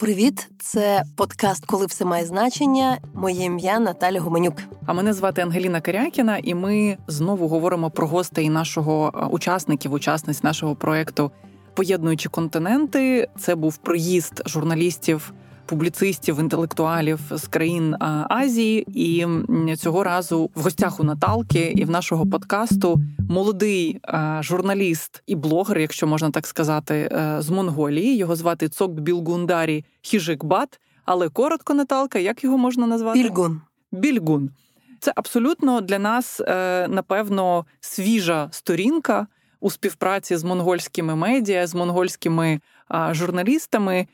Привіт! Це подкаст «Коли все має значення». Моє ім'я Наталя Гуменюк. А мене звати Ангеліна Карякіна, і ми знову говоримо про гостей нашого учасниць нашого проєкту «Поєднуючи континенти». Це був приїзд журналістів, публіцистів, інтелектуалів з країн Азії. І цього разу в гостях у Наталки і в нашого подкасту молодий журналіст і блогер, якщо можна так сказати, з Монголії. Його звати Цокбілгундарі Хіжикбат. Але коротко, Наталка, як його можна назвати? Більгун. Це абсолютно для нас, напевно, свіжа сторінка у співпраці з монгольськими медіа, з монгольськими журналістами.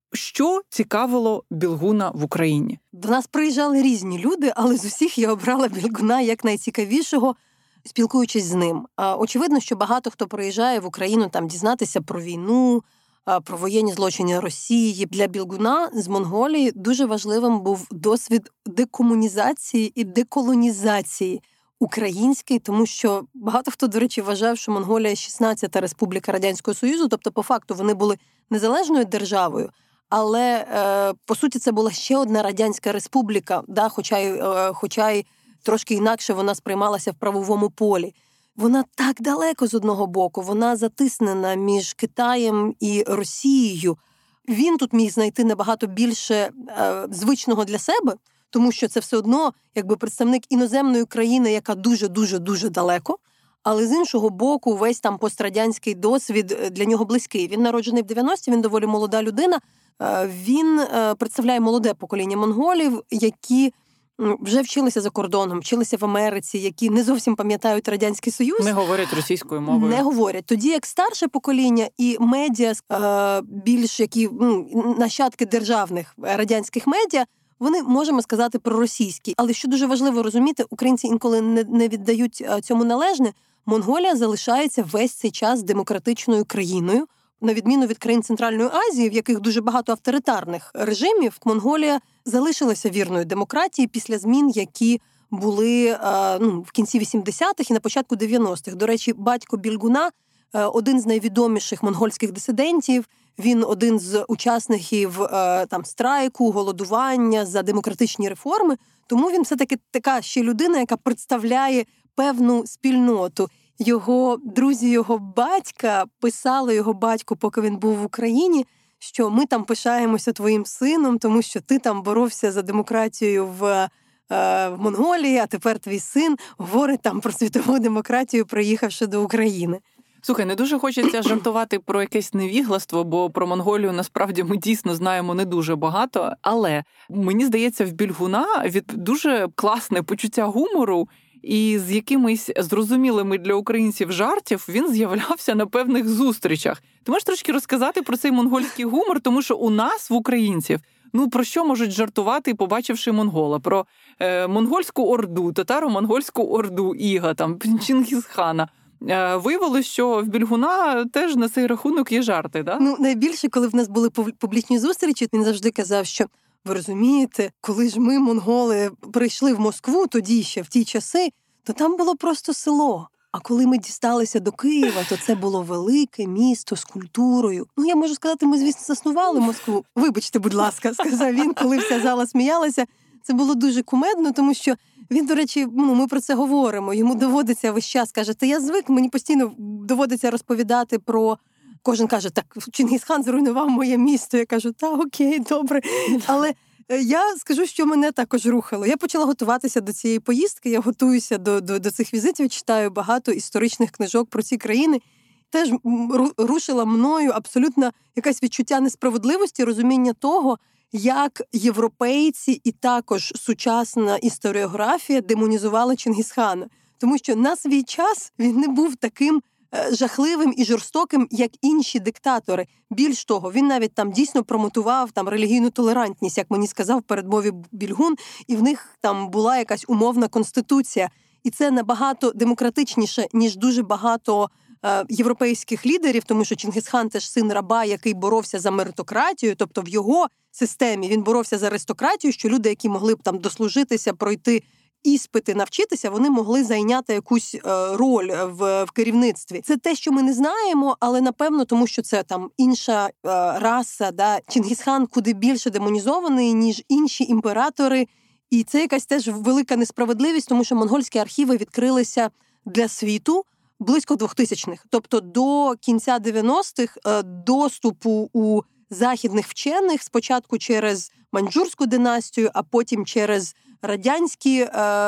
Що цікавило Білгуна в Україні? До нас приїжджали різні люди, але з усіх я обрала Білгуна як найцікавішого, спілкуючись з ним. Очевидно, що багато хто приїжджає в Україну там дізнатися про війну, про воєнні злочини Росії. Для Білгуна з Монголії дуже важливим був досвід декомунізації і деколонізації український, тому що багато хто, до речі, вважав, що Монголія – 16-та республіка Радянського Союзу, тобто по факту вони були незалежною державою, але, по суті, це була ще одна Радянська республіка, да, хоча й трошки інакше вона сприймалася в правовому полі. Вона так далеко з одного боку, вона затиснена між Китаєм і Росією. Він тут міг знайти набагато більше звичного для себе, тому що це все одно якби представник іноземної країни, яка дуже-дуже-дуже далеко, але з іншого боку весь там пострадянський досвід для нього близький. Він народжений в 90-ті, він доволі молода людина. Він представляє молоде покоління монголів, які вже вчилися за кордоном, вчилися в Америці, які не зовсім пам'ятають Радянський Союз. Не говорять російською мовою. Не говорять. Тоді як старше покоління і медіа, більш які нащадки державних радянських медіа, вони, можемо сказати, проросійські. Але що дуже важливо розуміти, українці інколи не віддають цьому належне, Монголія залишається весь цей час демократичною країною. На відміну від країн Центральної Азії, в яких дуже багато авторитарних режимів, Монголія залишилася вірною демократії після змін, які були в кінці 80-х і на початку 90-х. До речі, батько Більгуна – один з найвідоміших монгольських дисидентів, він один з учасників страйку, голодування за демократичні реформи, тому він все-таки така ще людина, яка представляє певну спільноту. Його друзі, його батька писали його батьку, поки він був в Україні, що ми там пишаємося твоїм сином, тому що ти там боровся за демократію в Монголії, а тепер твій син говорить там про світову демократію, приїхавши до України. Слухай, не дуже хочеться жартувати про якесь невігластво, бо про Монголію насправді ми дійсно знаємо не дуже багато, але мені здається, в Більгуна від дуже класне почуття гумору і з якимись зрозумілими для українців жартів він з'являвся на певних зустрічах. Ти можеш трошки розказати про цей монгольський гумор, тому що у нас, в українців, про що можуть жартувати, побачивши монгола? Про монгольську орду, татаро-монгольську орду Іга, Чингісхана. Виявилось, що в Більгуна теж на цей рахунок є жарти, да? Найбільше, коли в нас були публічні зустрічі, він завжди казав, що ви розумієте, коли ж ми, монголи, прийшли в Москву тоді ще, в ті часи, то там було просто село. А коли ми дісталися до Києва, то це було велике місто з культурою. Я можу сказати, ми, звісно, заснували Москву. Вибачте, будь ласка, сказав він, коли вся зала сміялася. Це було дуже кумедно, тому що він, до речі, ми про це говоримо. Йому доводиться весь час, каже, та я звик, мені постійно доводиться розповідати про... Кожен каже, так, Чингісхан зруйнував моє місто. Я кажу, окей, добре. Але я скажу, що мене також рухало. Я почала готуватися до цієї поїздки, я готуюся до цих візитів, читаю багато історичних книжок про ці країни. Теж рушила мною абсолютно якесь відчуття несправедливості, розуміння того, як європейці і також сучасна історіографія демонізували Чингісхана. Тому що на свій час він не був таким жахливим і жорстоким, як інші диктатори. Більш того, він навіть там дійсно промотував релігійну толерантність, як мені сказав в передмові Більгун, і в них там була якась умовна конституція. І це набагато демократичніше, ніж дуже багато європейських лідерів, тому що Чингісхан теж син раба, який боровся за меритократію, тобто в його системі він боровся за аристократію, що люди, які могли б там дослужитися, пройти іспити навчитися, вони могли зайняти якусь роль в керівництві. Це те, що ми не знаємо, але напевно, тому що це там інша раса, да? Чингісхан куди більше демонізований, ніж інші імператори. І це якась теж велика несправедливість, тому що монгольські архіви відкрилися для світу близько 2000-х. Тобто до кінця 90-х доступу у західних вчених спочатку через маньчжурську династію, а потім через радянські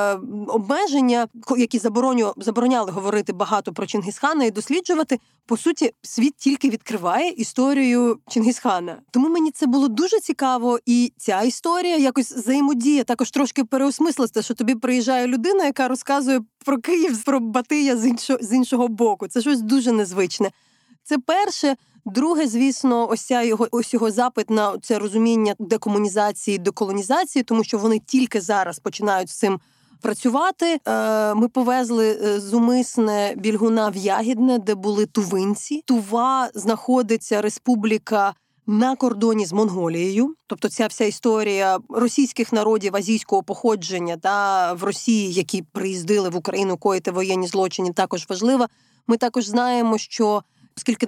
обмеження, які забороняли говорити багато про Чингісхана і досліджувати, по суті, світ тільки відкриває історію Чингісхана. Тому мені це було дуже цікаво, і ця історія якось взаємодіє, також трошки переосмислилася, що тобі приїжджає людина, яка розказує про Київ, про Батия з іншого боку. Це щось дуже незвичне. Це перше. Друге, звісно, ось його запит на це розуміння декомунізації, деколонізації, тому що вони тільки зараз починають з цим працювати. Ми повезли зумисне Більгуна в Ягідне, де були тувинці. Тува знаходиться республіка на кордоні з Монголією. Тобто ця вся історія російських народів азійського походження в Росії, які приїздили в Україну коїти воєнні злочини, також важлива. Ми також знаємо, що оскільки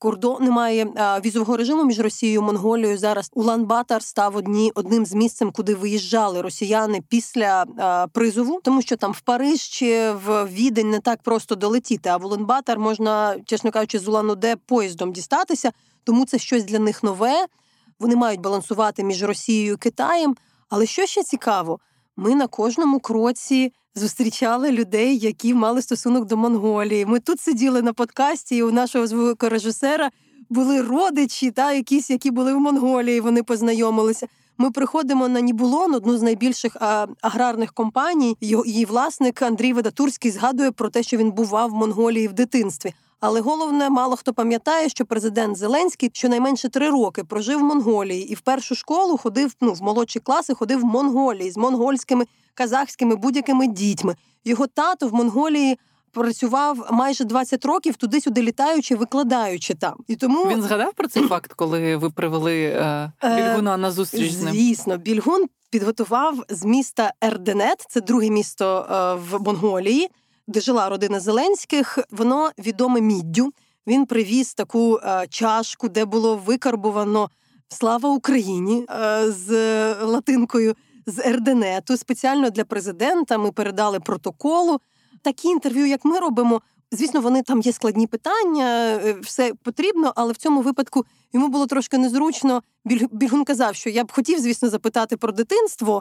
немає візового режиму між Росією і Монголією, зараз Улан-Батор став одним з місцем, куди виїжджали росіяни після призову, тому що там в Париж чи в Відень не так просто долетіти, а в Улан-Батор можна, чесно кажучи, з Улан-Удэ поїздом дістатися, тому це щось для них нове. Вони мають балансувати між Росією і Китаєм. Але що ще цікаво, ми на кожному кроці зустрічали людей, які мали стосунок до Монголії. Ми тут сиділи на подкасті, і у нашого звукорежисера були родичі, якісь, які були в Монголії, вони познайомилися. Ми приходимо на Нібулон, одну з найбільших аграрних компаній. Її власник Андрій Ведатурський згадує про те, що він бував в Монголії в дитинстві. Але головне, мало хто пам'ятає, що президент Зеленський щонайменше 3 роки прожив в Монголії і в першу школу ходив, в молодші класи ходив в Монголії з монгольськими, казахськими, будь-якими дітьми. Його тато в Монголії працював майже 20 років, туди-сюди літаючи, викладаючи там. І тому він згадав про цей факт, коли ви привели Більгуна на зустріч з ним? Звісно, Більгун підготував з міста Ерденет, це друге місто в Монголії, де жила родина Зеленських, воно відоме міддю. Він привіз таку чашку, де було викарбувано «Слава Україні» з латинкою з Ерденету. Спеціально для президента ми передали протоколу. Такі інтерв'ю, як ми робимо, звісно, вони там є складні питання, все потрібно, але в цьому випадку йому було трошки незручно. Більгун казав, що я б хотів, звісно, запитати про дитинство,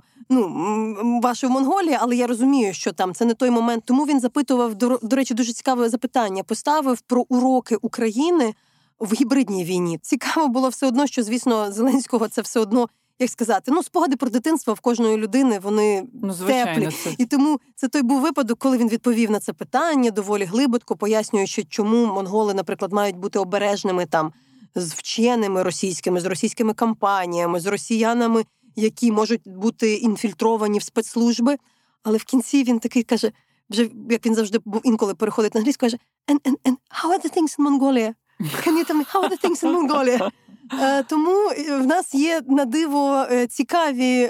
ваше в Монголії, але я розумію, що там це не той момент. Тому він запитував, до речі, дуже цікаве запитання, поставив про уроки України в гібридній війні. Цікаво було все одно, що, звісно, Зеленського це все одно, як сказати, спогади про дитинство в кожної людини, вони теплі. І тому це той був випадок, коли він відповів на це питання доволі глибоко, пояснюючи, чому монголи, наприклад, мають бути обережними там з вченими російськими, з російськими компаніями, з росіянами, які можуть бути інфільтровані в спецслужби. Але в кінці він такий каже, вже як він завжди був інколи переходить на англійську, каже, and how are the things in Mongolia? Can you tell me how are the things in Mongolia? Тому в нас є на диво цікаві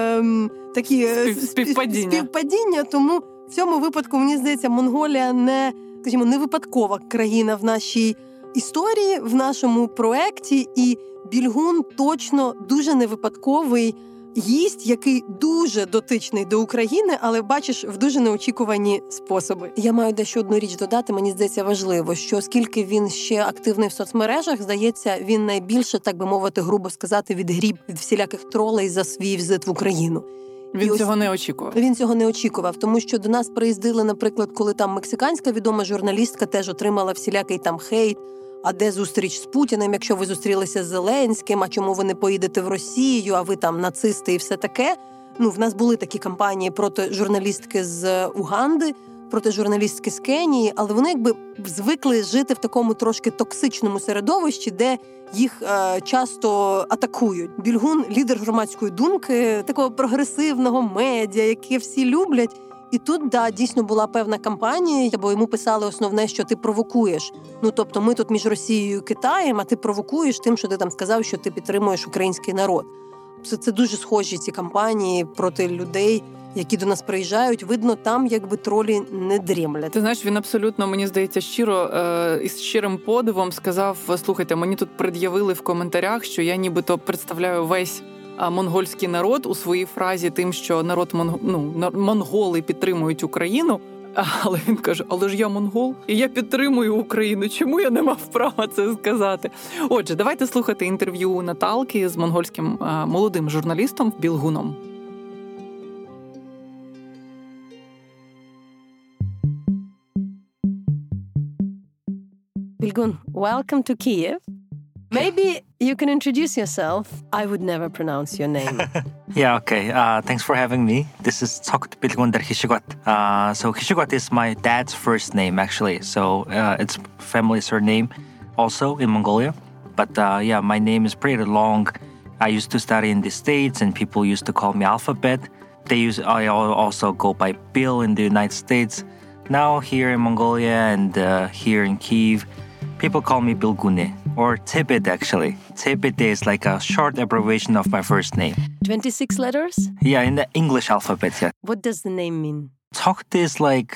такі співпадіння, тому в цьому випадку, мені здається, Монголія не випадкова країна в нашій історії, в нашому проекті, і Більгун точно дуже невипадковий гість, який дуже дотичний до України, але, бачиш, в дуже неочікувані способи. Я маю дещо одну річ додати, мені здається важливо, що оскільки він ще активний в соцмережах, здається, він найбільше, так би мовити, грубо сказати, відгріб від всіляких тролей за свій візит в Україну. Він цього не очікував. Він цього не очікував, тому що до нас приїздили, наприклад, коли там мексиканська відома журналістка теж отримала всілякий там хейт, а де зустріч з Путіним, якщо ви зустрілися з Зеленським, а чому ви не поїдете в Росію, а ви там нацисти і все таке. В нас були такі кампанії проти журналістки з Уганди, проти журналістки з Кенії, але вони якби звикли жити в такому трошки токсичному середовищі, де їх часто атакують. Більгун – лідер громадської думки, такого прогресивного медіа, яке всі люблять. І тут, дійсно була певна кампанія, бо йому писали основне, що ти провокуєш. Тобто ми тут між Росією і Китаєм, а ти провокуєш тим, що ти там сказав, що ти підтримуєш український народ. Це дуже схожі ці кампанії проти людей, які до нас приїжджають, видно, там якби тролі не дрімлять. Ти знаєш, він абсолютно, мені здається, щиро із щирим подивом сказав: слухайте, мені тут пред'явили в коментарях, що я нібито представляю весь монгольський народ у своїй фразі тим, що монголи підтримують Україну. Але він каже, але ж я монгол, і я підтримую Україну. Чому я не мав права це сказати? Отже, давайте слухати інтерв'ю Наталки з монгольським молодим журналістом Білгуном. Bilgun, welcome to Kyiv. Maybe you can introduce yourself. I would never pronounce your name. Yeah, okay. Thanks for having me. This is Tsokut Bilgun der Hishigot. So Hishigot is my dad's first name, actually. So it's family surname also in Mongolia. But my name is pretty long. I used to study in the States, and people used to call me Alphabet. I also go by Bill in the United States. Now here in Mongolia and here in Kyiv, people call me Bilgune, or Tibet actually. Tibet is like a short abbreviation of my first name. 26 letters? Yeah, in the English alphabet, yeah. What does the name mean? Tokt is like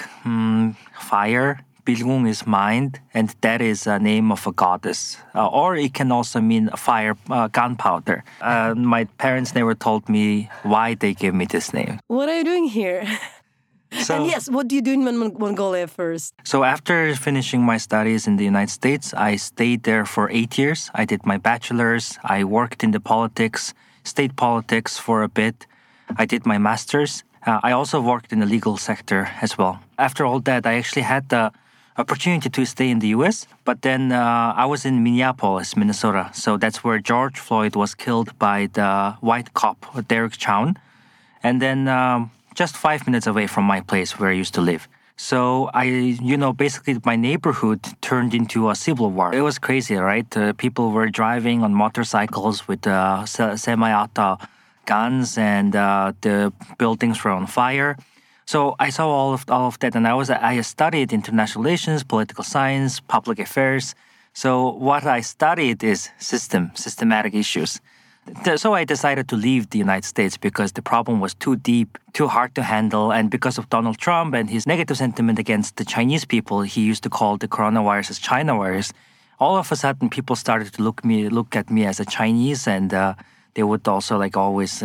fire, Bilgung is mind, and that is a name of a goddess. Or it can also mean fire, gunpowder. My parents never told me why they gave me this name. What are you doing here? And yes, what do you do in Mongolia first? So after finishing my studies in the United States, I stayed there for 8 years. I did my bachelor's. I worked in the politics, state politics for a bit. I did my master's. I also worked in the legal sector as well. After all that, I actually had the opportunity to stay in the U.S., but then I was in Minneapolis, Minnesota. So that's where George Floyd was killed by the white cop, Derek Chauvin. And then just 5 minutes away from my place where I used to live. So basically my neighborhood turned into a civil war. It was crazy, right? People were driving on motorcycles with semi-auto guns, and the buildings were on fire. So I saw all of that, and I studied international relations, political science, public affairs. So what I studied is systematic issues. So I decided to leave the United States because the problem was too deep, too hard to handle, and because of Donald Trump and his negative sentiment against the Chinese people, he used to call the coronavirus as China virus. All of a sudden, people started to look at me as a Chinese, and they would also always,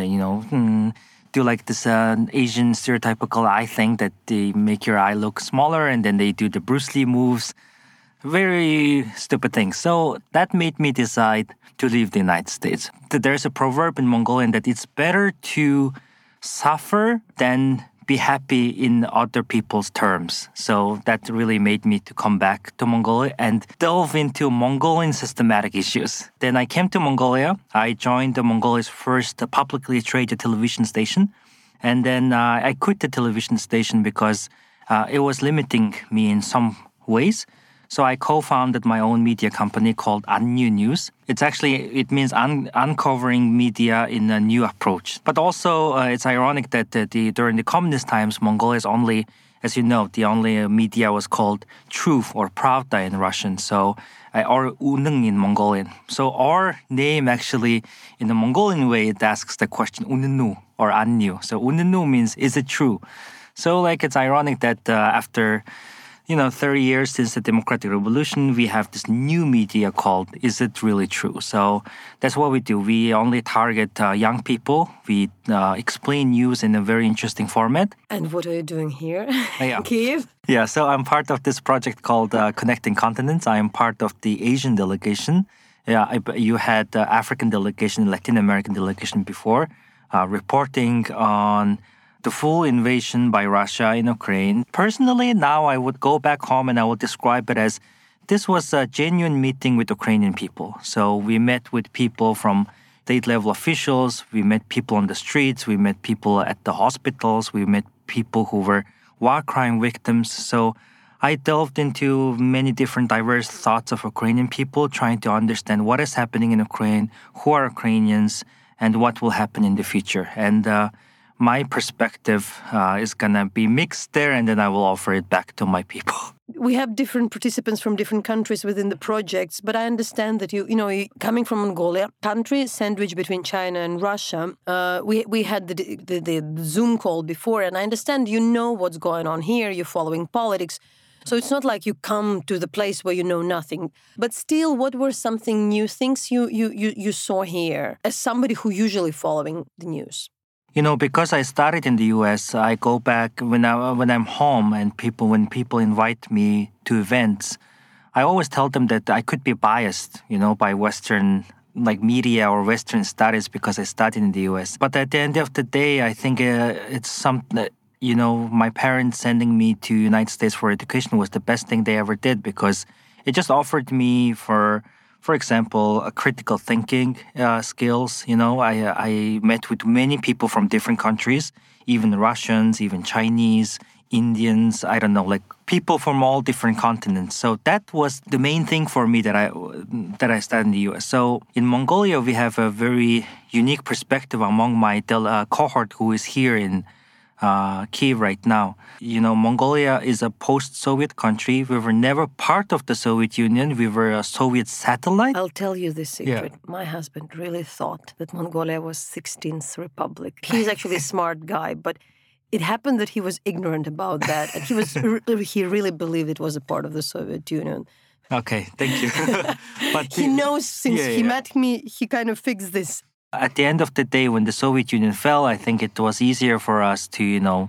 do like this Asian stereotypical eye thing that they make your eye look smaller, and then they do the Bruce Lee moves. Very stupid thing. So that made me decide to leave the United States. There's a proverb in Mongolian that it's better to suffer than be happy in other people's terms. So that really made me to come back to Mongolia and delve into Mongolian systematic issues. Then I came to Mongolia. I joined Mongolia's first publicly traded television station. And then I quit the television station because it was limiting me in some ways. So I co-founded my own media company called Annyu News. It means uncovering media in a new approach. But also, it's ironic that during the communist times, Mongolia is only, as you know, the only media was called Truth or Pravda in Russian, or Unung in Mongolian. So our name actually, in the Mongolian way, it asks the question Ununu or Annyu. So Ununu means, is it true? So it's ironic that after 30 years since the Democratic Revolution, we have this new media called Is It Really True? So that's what we do. We only target young people. We explain news in a very interesting format. And what are you doing here in Kyiv? Yeah, so I'm part of this project called Connecting Continents. I am part of the Asian delegation. Yeah, you had the African delegation, Latin American delegation before, reporting on the full invasion by Russia in Ukraine. Personally, now I would go back home and I would describe it as this was a genuine meeting with Ukrainian people. So we met with people from state-level officials, we met people on the streets, we met people at the hospitals, we met people who were war crime victims. So I delved into many different diverse thoughts of Ukrainian people, trying to understand what is happening in Ukraine, who are Ukrainians, and what will happen in the future. And my perspective is going to be mixed there, and then I will offer it back to my people. We have different participants from different countries within the projects, but I understand that you coming from Mongolia, country sandwiched between China and Russia. We had the Zoom call before, and I understand you know what's going on here. You're following politics, so it's not like you come to the place where you know nothing. But still, what were something new things you saw here as somebody who usually following the news? Because I started in the U.S., I go back when I'm home and when people invite me to events, I always tell them that I could be biased, by Western media or Western studies because I studied in the U.S. But at the end of the day, I think it's something that, my parents sending me to United States for education was the best thing they ever did because it just offered me for example, critical thinking skills. I met with many people from different countries, even Russians, even Chinese, Indians, I don't know, people from all different continents. So that was the main thing for me that I studied in the U.S. So in Mongolia, we have a very unique perspective among my cohort who is here in Kyiv right now. Mongolia is a post-Soviet country. We were never part of the Soviet Union. We were a Soviet satellite. I'll tell you this secret. Yeah. My husband really thought that Mongolia was 16th Republic. He's actually a smart guy, but it happened that he was ignorant about that. And he really believed it was a part of the Soviet Union. Okay, thank you. But he knows since he met me, he kind of fixed this. At the end of the day, when the Soviet Union fell, I think it was easier for us to,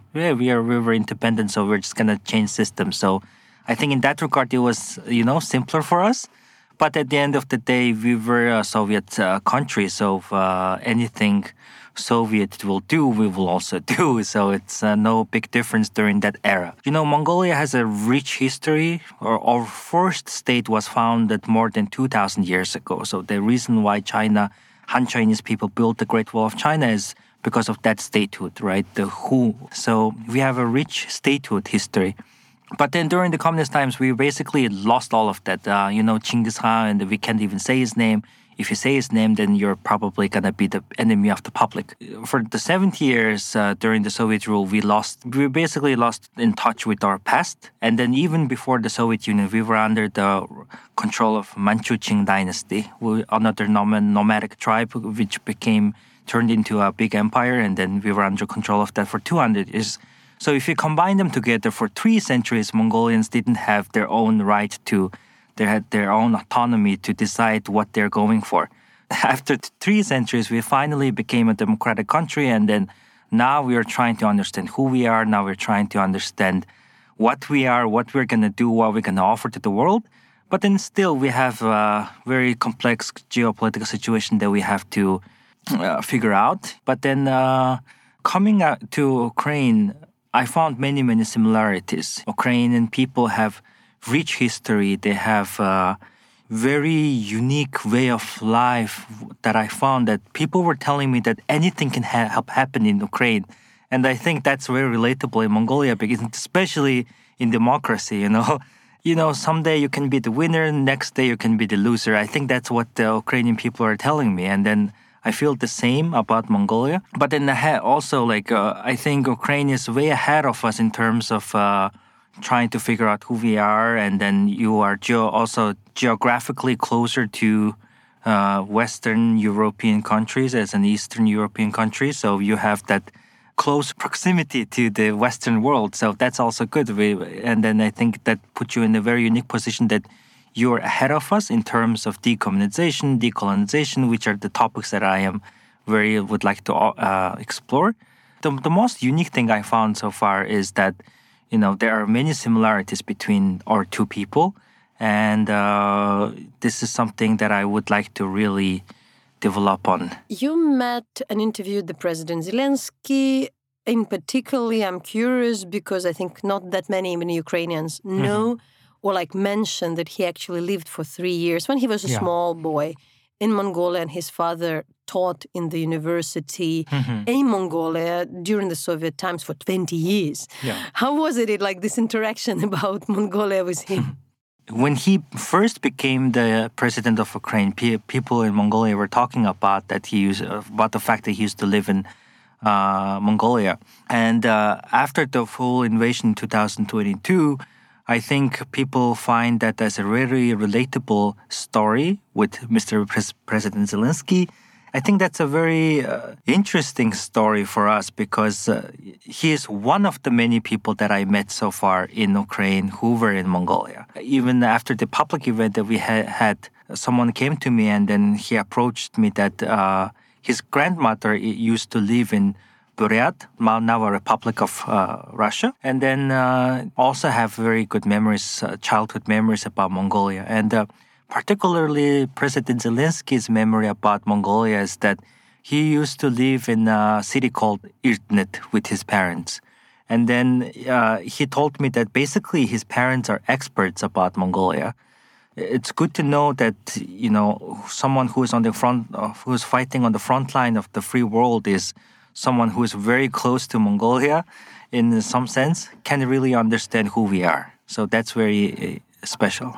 we were independent, so we're just going to change systems. So I think in that regard, it was, simpler for us. But at the end of the day, we were a Soviet country, so anything Soviet will do, we will also do. So it's no big difference during that era. Mongolia has a rich history. Our first state was founded more than 2,000 years ago. So the reason why Han Chinese people built the Great Wall of China is because of that statehood, right? The Hu. So we have a rich statehood history. But then during the communist times, we basically lost all of that. Genghis Khan, and we can't even say his name. If you say his name, then you're probably going to be the enemy of the public. For the 70 years during the Soviet rule, we basically lost in touch with our past. And then even before the Soviet Union, we were under the control of Manchu Qing dynasty, another nomadic tribe, which turned into a big empire. And then we were under control of that for 200 years. So if you combine them together for 3 centuries, Mongolians didn't have their own right they had their own autonomy to decide what they're going for. After 3 centuries, we finally became a democratic country, and then now we are trying to understand who we are. Now we're trying to understand what we are, what we're going to do, what we're going to offer to the world. But then still, we have a very complex geopolitical situation that we have to figure out. But then coming out to Ukraine, I found many, many similarities. Ukrainian people have rich history. They have a very unique way of life that I found that people were telling me that anything can happen in Ukraine. And I think that's very relatable in Mongolia, because especially in democracy, someday you can be the winner, next day you can be the loser. I think that's what the Ukrainian people are telling me. And then I feel the same about Mongolia. But then also, I think Ukraine is way ahead of us in terms of trying to figure out who we are, and then you are also geographically closer to Western European countries as an Eastern European country, so you have that close proximity to the Western world, so that's also good. And then I think that puts you in a very unique position that you're ahead of us in terms of decommunization, decolonization, which are the topics that I would like to explore. The most unique thing I found so far is that there are many similarities between our two people, and this is something that I would like to really develop on. You met and interviewed the President Zelensky. In particular, I'm curious because I think not that many even Ukrainians know or mention that he actually lived for 3 years when he was a small boy in Mongolia, and his father taught in the university in Mongolia during the Soviet times for 20 years. Yeah. How was it this interaction about Mongolia with him? When he first became the president of Ukraine, people in Mongolia were talking about the fact that he used to live in Mongolia. And after the full invasion in 2022, I think people find that as a very relatable story with Mr. President Zelensky. I think that's a very interesting story for us because he is one of the many people that I met so far in Ukraine who were in Mongolia. Even after the public event that we had, someone came to me and then he approached me that his grandmother used to live in Buryat, now a Republic of Russia, and then also have very good memories, childhood memories about Mongolia. And particularly President Zelensky's memory about Mongolia is that he used to live in a city called Irtnet with his parents. And then he told me that basically his parents are experts about Mongolia. It's good to know that, someone who is on the front, who is fighting on the front line of the free world is someone who is very close to Mongolia in some sense, can really understand who we are. So that's very special.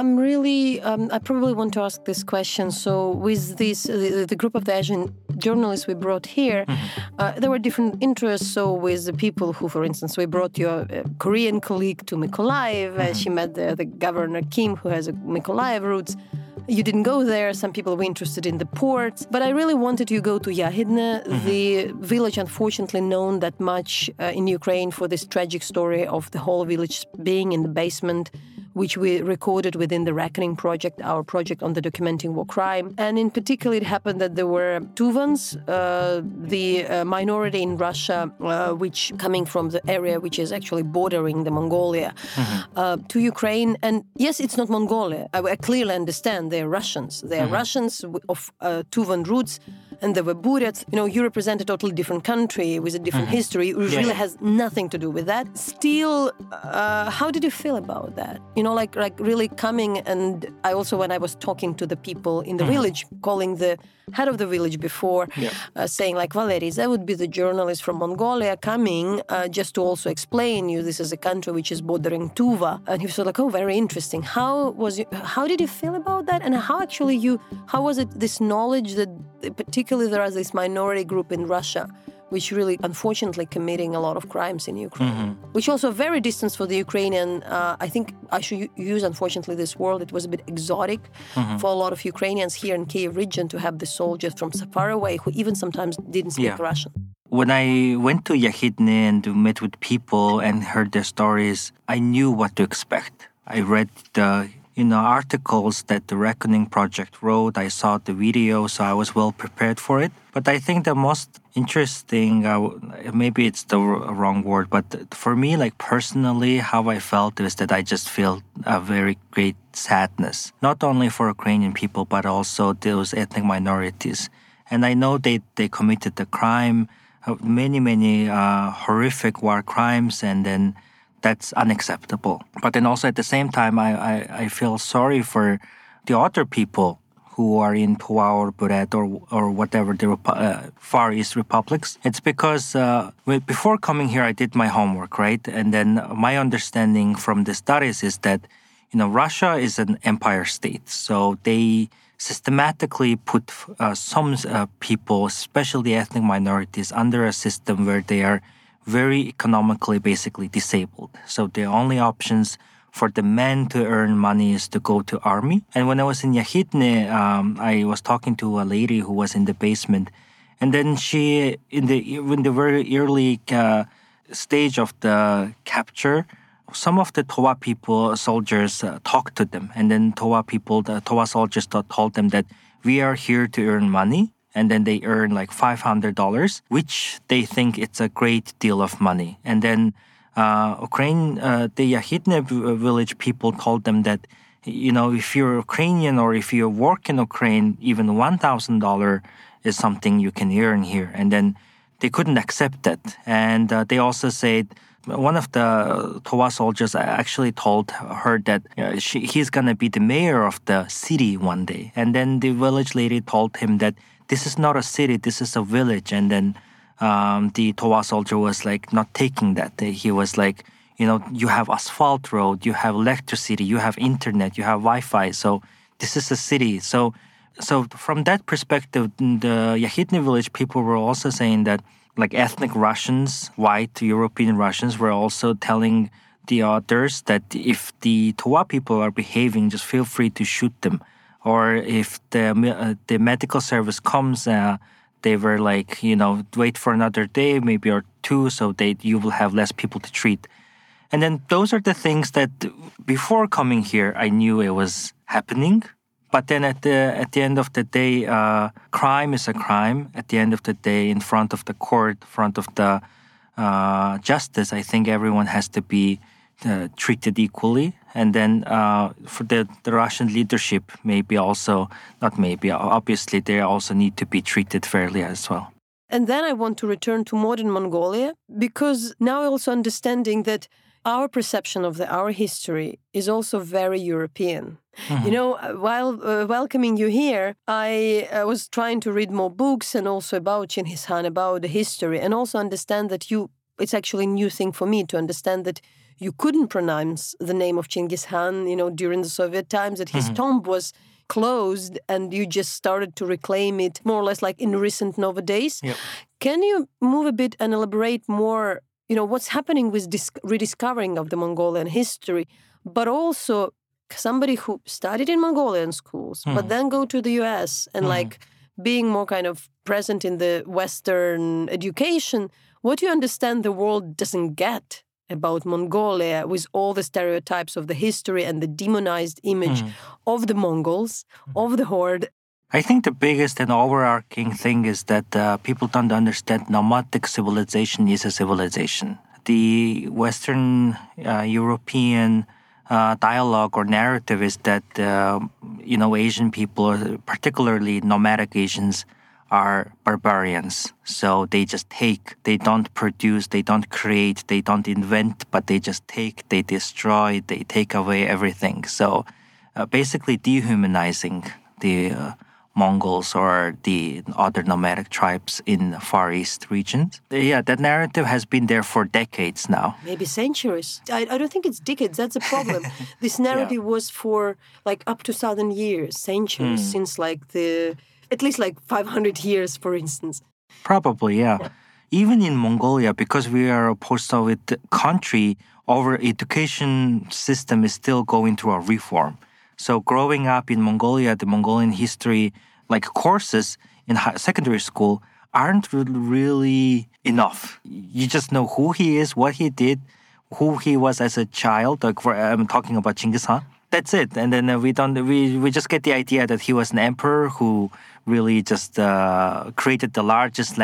I probably want to ask this question. So with the group of the Asian journalists we brought here, there were different interests. So with the people who, for instance, we brought your Korean colleague to Mykolaiv. She met the governor Kim, who has a Mykolaiv roots. You didn't go there. Some people were interested in the ports. But I really wanted you to go to Yahidne, the village unfortunately known that much in Ukraine for this tragic story of the whole village being in the basement, which we recorded within the Reckoning Project, our project on the documenting war crime. And in particular, it happened that there were Tuvans, the minority in Russia, which coming from the area which is actually bordering the Mongolia to Ukraine. And yes, it's not Mongolia. I clearly understand they're Russians. They're Russians of Tuvan roots. And there were Buryats. You represent a totally different country with a different history, which really has nothing to do with that. Still, how did you feel about that? Like really coming, and I also, when I was talking to the people in the village, calling the head of the village before, saying like, Valery, that would be the journalist from Mongolia coming just to also explain you this is a country which is bordering Tuva. And he was like, oh, very interesting. How did you feel about that? And how was it this knowledge that particularly there is this minority group in Russia which really, unfortunately, committing a lot of crimes in Ukraine, which also very distant for the Ukrainian. I think I should use, unfortunately, this word. It was a bit exotic for a lot of Ukrainians here in Kiev region to have the soldiers from so far away who even sometimes didn't speak Russian. When I went to Yahidne and met with people and heard their stories, I knew what to expect. I read the articles that the Reckoning Project wrote. I saw the video, so I was well prepared for it. But I think the most interesting, maybe it's the wrong word, but for me, like personally, how I felt is that I just feel a very great sadness, not only for Ukrainian people, but also those ethnic minorities. And I know they committed the crime, many horrific war crimes, and then that's unacceptable. But then also at the same time, I feel sorry for the other people who are in Tova or Buryat or whatever the Far East republics. It's because before coming here, I did my homework, right? And then my understanding from the studies is that, Russia is an empire state. So they systematically put some people, especially ethnic minorities, under a system where they are very economically basically disabled. So the only options for the men to earn money is to go to army. And when I was in Yahidne, I was talking to a lady who was in the basement. And then she, in the very early stage of the capture, some of the Tova soldiers talked to them. And then the Tova soldiers told them that we are here to earn money. And then they earn like $500, which they think it's a great deal of money. And then the Yahidne village people told them that, if you're Ukrainian or if you work in Ukraine, even $1,000 is something you can earn here. And then they couldn't accept that. And they also said, one of the Tova soldiers actually told her that he's going to be the mayor of the city one day. And then the village lady told him that this is not a city, this is a village. And then the Tova soldier was like not taking that. He was like, you have asphalt road, you have electricity, you have internet, you have Wi-Fi. So this is a city. So from that perspective, the Yahidne village people were also saying that like ethnic Russians, white European Russians, were also telling the others that if the Towa people are behaving, just feel free to shoot them. Or if the medical service comes, they were like, wait for another day, maybe or two, so you will have less people to treat. And then those are the things that before coming here, I knew it was happening. But then at the end of the day, crime is a crime. At the end of the day, in front of the court, in front of the justice, I think everyone has to be treated equally. And then for the Russian leadership, obviously they also need to be treated fairly as well. And then I want to return to modern Mongolia, because now also understanding that our perception of our history is also very European. Mm-hmm. While welcoming you here, I was trying to read more books and also about Chinggis Khan, about the history, and also understand that it's actually a new thing for me to understand that you couldn't pronounce the name of Chinggis Khan, during the Soviet times, that his tomb was closed and you just started to reclaim it more or less like in recent nowadays. Yep. Can you move a bit and elaborate more, what's happening with rediscovering of the Mongolian history, but also somebody who studied in Mongolian schools, but then go to the US and being more kind of present in the Western education, what do you understand the world doesn't get about Mongolia with all the stereotypes of the history and the demonized image of the Mongols, of the horde? I think the biggest and overarching thing is that people don't understand nomadic civilization is a civilization. The Western European dialogue or narrative is that, Asian people, particularly nomadic Asians, are barbarians. So they just take, they don't produce, they don't create, they don't invent, but they just take, they destroy, they take away everything. So basically dehumanizing the Mongols or the other nomadic tribes in the Far East regions. Yeah, that narrative has been there for decades now. Maybe centuries. I don't think it's decades. That's a problem. This narrative was for up to 1,000 years, centuries, since at least 500 years, for instance. Probably, yeah. Even in Mongolia, because we are a post-Soviet country, our education system is still going through a reform. So growing up in Mongolia, the Mongolian history, courses in secondary school aren't really enough. You just know who he is, what he did, who he was as a child. I'm talking about Chinggis Khan. That's it. And then we just get the idea that he was an emperor who really just created the largest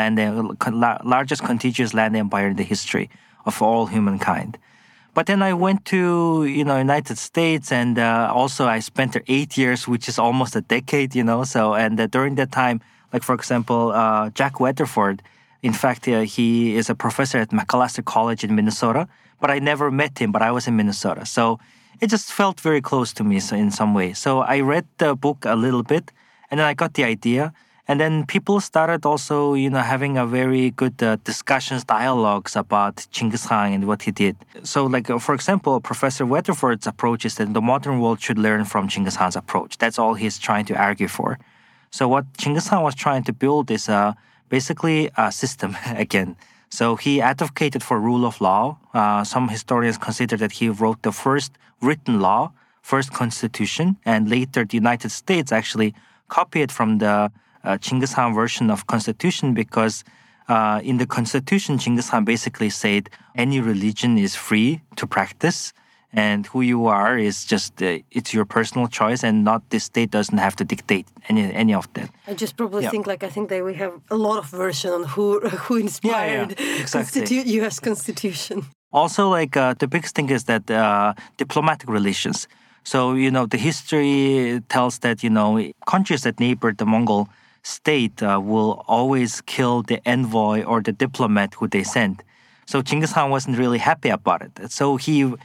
contiguous land empire in the history of all humankind. But then I went to, United States, and also I spent there 8 years, which is almost a decade, So, and during that time, for example, Jack Weatherford, in fact, he is a professor at Macalester College in Minnesota, but I never met him, but I was in Minnesota. So it just felt very close to me in some way. So I read the book a little bit, and then I got the idea. And then people started also, having a very good discussions, dialogues about Chinggis Khan and what he did. So, for example, Professor Weatherford's approach is that the modern world should learn from Chinggis Khan's approach. That's all he's trying to argue for. So what Chinggis Khan was trying to build is basically a system again. So he advocated for rule of law. Some historians consider that he wrote the first written law, first constitution, and later the United States actually copied from the Chinggis Khan version of constitution, because in the constitution, Chinggis Khan basically said any religion is free to practice, and who you are is just it's your personal choice, and not the state doesn't have to dictate any of that. I just probably think I think that we have a lot of version on who inspired exactly. U.S. Constitution. Also, the biggest thing is that diplomatic relations. So, the history tells that, countries that neighbor the Mongol state will always kill the envoy or the diplomat who they send. So Chinggis Khan wasn't really happy about it. So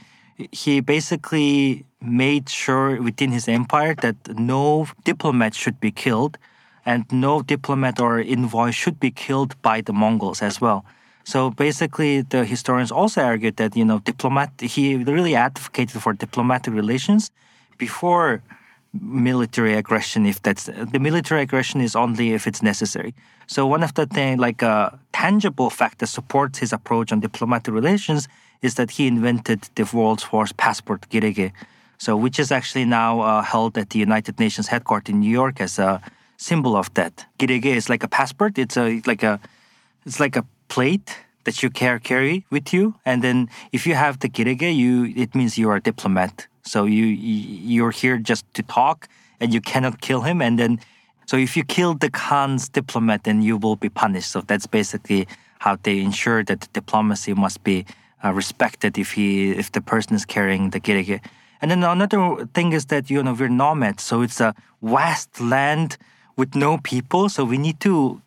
he basically made sure within his empire that no diplomat should be killed, and no diplomat or envoy should be killed by the Mongols as well. So basically, the historians also argued that, he really advocated for diplomatic relations before military aggression if the military aggression is only if it's necessary. So one of the things, like a tangible fact that supports his approach on diplomatic relations is that he invented the world's first passport, Girege. So which is actually now held at the United Nations headquarters in New York as a symbol of that. Girege is like a passport. It's like a plate that you carry with you, and then if you have the Girege, it means you are a diplomat. So you're here just to talk, and you cannot kill him. And then, so if you kill the Khan's diplomat, then you will be punished. So that's basically how they ensure that the diplomacy must be respected if the person is carrying the Girege. And then another thing is that we're nomads, so it's a vast land with no people. So we need to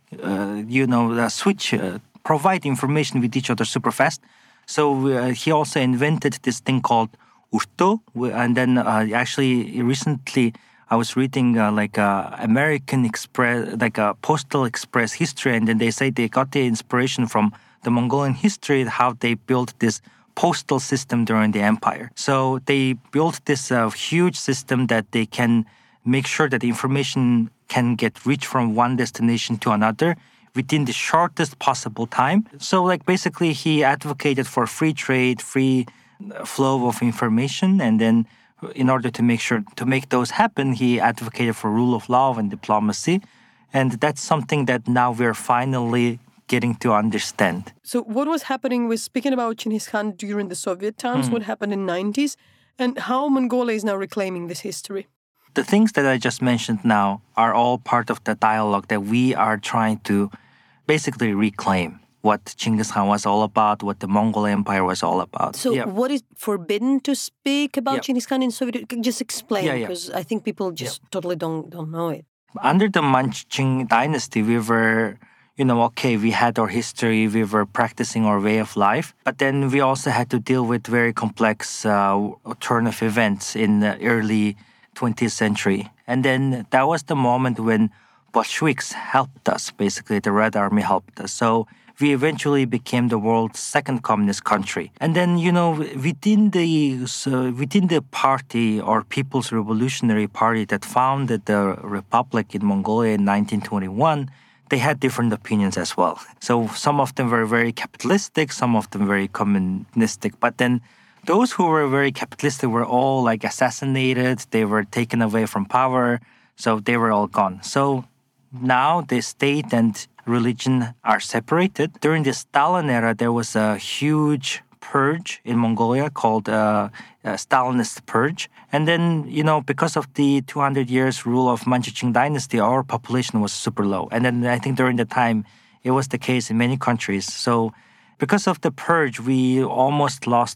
switch, provide information with each other super fast. So he also invented this thing called Urto, and then actually recently I was reading American Express, like a Postal Express history, and then they say they got the inspiration from the Mongolian history, how they built this postal system during the empire. So they built this huge system that they can make sure that the information can get reached from one destination to another within the shortest possible time. So basically he advocated for free trade, free flow of information, and then in order to make those happen, he advocated for rule of law and diplomacy, and that's something that now we're finally getting to understand. So what was happening with speaking about Chinggis Khan during the Soviet times, what happened in the 90s, and how Mongolia is now reclaiming this history? The things that I just mentioned now are all part of the dialogue that we are trying to basically reclaim. What Chinggis Khan was all about, what the Mongol Empire was all about. So what is forbidden to speak about Chinggis Khan in Soviet? Just explain, because I think people just totally don't know it. Under the Manchu dynasty, we were, we had our history, we were practicing our way of life, but then we also had to deal with very complex turn of events in the early 20th century. And then that was the moment when Bolsheviks helped us, basically the Red Army helped us. So we eventually became the world's second communist country. And then, within the party or People's Revolutionary Party that founded the republic in Mongolia in 1921, they had different opinions as well. So some of them were very capitalistic, some of them very communistic. But then those who were very capitalistic were all assassinated, they were taken away from power, so they were all gone. So now the state and religion are separated. During the Stalin era, there was a huge purge in Mongolia called Stalinist purge. And then, because of the 200 years rule of Manchu dynasty, our population was super low. And then I think during the time, it was the case in many countries. So because of the purge, we almost lost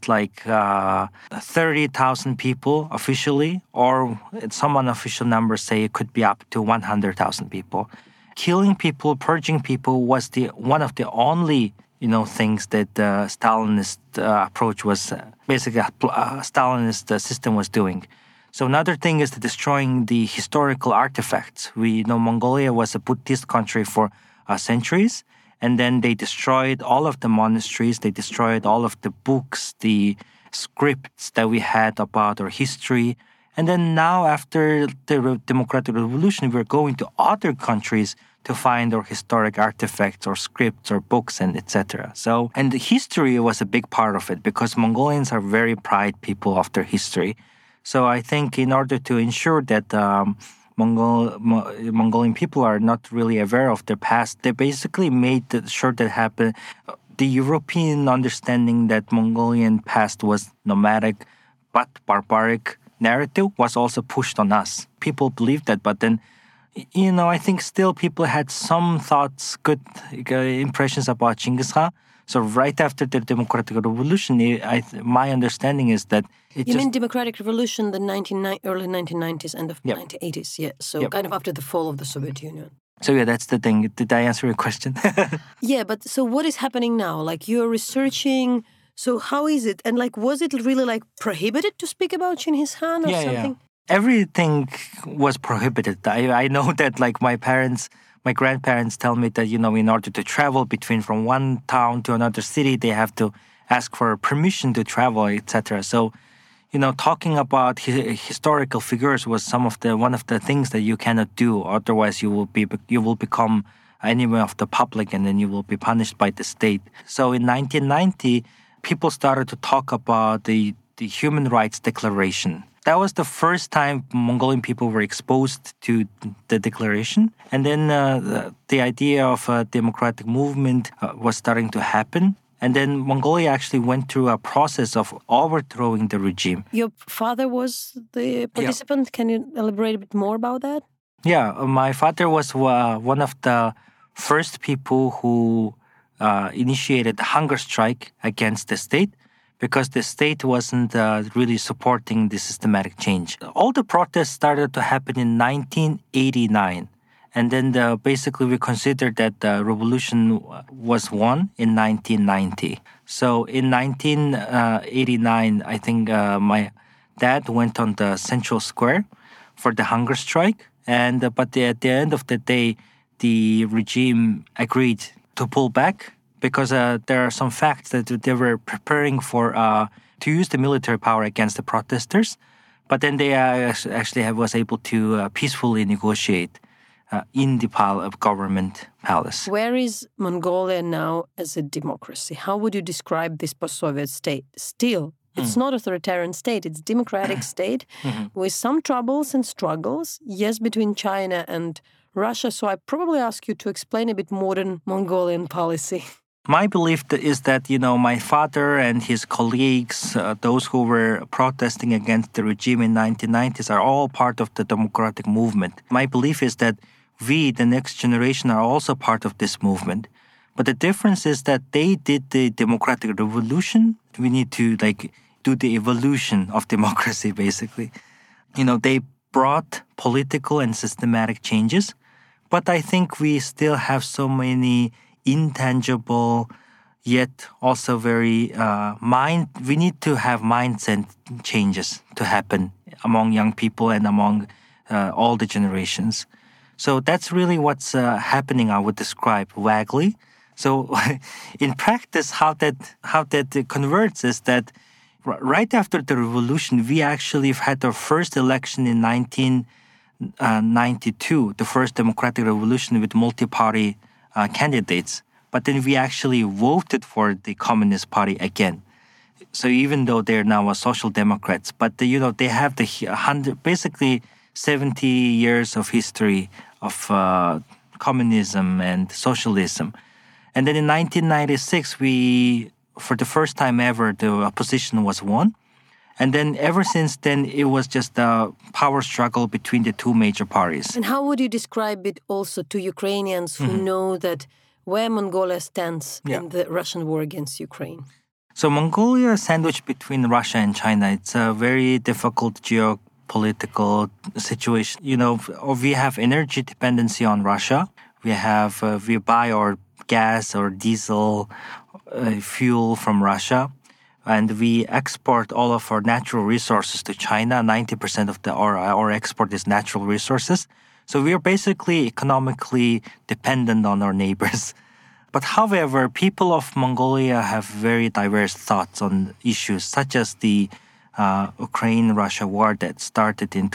30,000 people officially, or some unofficial numbers say it could be up to 100,000 people. Killing people, purging people was one of the only things that the Stalinist approach was basically Stalinist system was doing. So another thing is destroying the historical artifacts. We know Mongolia was a Buddhist country for centuries, and then they destroyed all of the monasteries. They destroyed all of the books, the scripts that we had about our history. And then now, after the Democratic Revolution, we're going to other countries to find our historic artifacts or scripts or books and etc. So, and the history was a big part of it because Mongolians are very proud people of their history. So I think in order to ensure that Mongolian people are not really aware of their past, they basically made sure that happened. The European understanding that Mongolian past was nomadic but barbaric narrative was also pushed on us. People believed that, but then, I think still people had some thoughts, good impressions about Chinggis Khan. So right after the Democratic Revolution, my understanding is that You mean Democratic Revolution, the early 1990s, end of 1980s, yeah. So kind of after the fall of the Soviet Union. So that's the thing. Did I answer your question? Yeah, but so what is happening now? You're researching. So how is it? And was it really prohibited to speak about Chinggis Khan or something? Yeah. Everything was prohibited. I know that my grandparents tell me that, in order to travel from one town to another city, they have to ask for permission to travel, etc. So, talking about historical figures was one of the things that you cannot do. Otherwise, you will become enemy of the public, and then you will be punished by the state. So in 1990, people started to talk about the Human Rights Declaration. That was the first time Mongolian people were exposed to the declaration. And then the idea of a democratic movement was starting to happen. And then Mongolia actually went through a process of overthrowing the regime. Your father was the participant. Yeah. Can you elaborate a bit more about that? Yeah, my father was one of the first people who initiated the hunger strike against the state because the state wasn't really supporting the systematic change. All the protests started to happen in 1989. And then basically we considered that the revolution was won in 1990. So in 1989, I think my dad went on the Central Square for the hunger strike. But at the end of the day, the regime agreed to pull back because there are some facts that they were preparing to use the military power against the protesters. But then they actually was able to peacefully negotiate in the government palace. Where is Mongolia now as a democracy? How would you describe this post-Soviet state? Still, it's not authoritarian state, it's democratic state with some troubles and struggles, yes, between China and Russia. So I probably ask you to explain a bit modern Mongolian policy. My belief is that, my father and his colleagues, those who were protesting against the regime in 1990s, are all part of the democratic movement. My belief is that we, the next generation, are also part of this movement. But the difference is that they did the democratic revolution. We need to do the evolution of democracy, basically. They brought political and systematic changes. But I think we still have so many intangible, yet also very we need to have mindset changes to happen among young people and among all the generations. So that's really what's happening, I would describe vaguely. So in practice, how that converts is that right after the revolution, we actually had our first election in 1992, the first democratic revolution with multi-party candidates. But then we actually voted for the Communist Party again. So even though they're now social democrats, but they have basically 70 years of history of communism and socialism. And then in 1996, for the first time ever, the opposition was won. And then ever since then, it was just a power struggle between the two major parties. And how would you describe it also to Ukrainians who know that where Mongolia stands in the Russian war against Ukraine? So Mongolia is sandwiched between Russia and China. It's a very difficult geopolitical situation. We have energy dependency on Russia. We buy our gas or diesel fuel from Russia. And we export all of our natural resources to China. 90% of our export is natural resources. So we are basically economically dependent on our neighbors. But however, people of Mongolia have very diverse thoughts on issues such as the Ukraine-Russia war that started in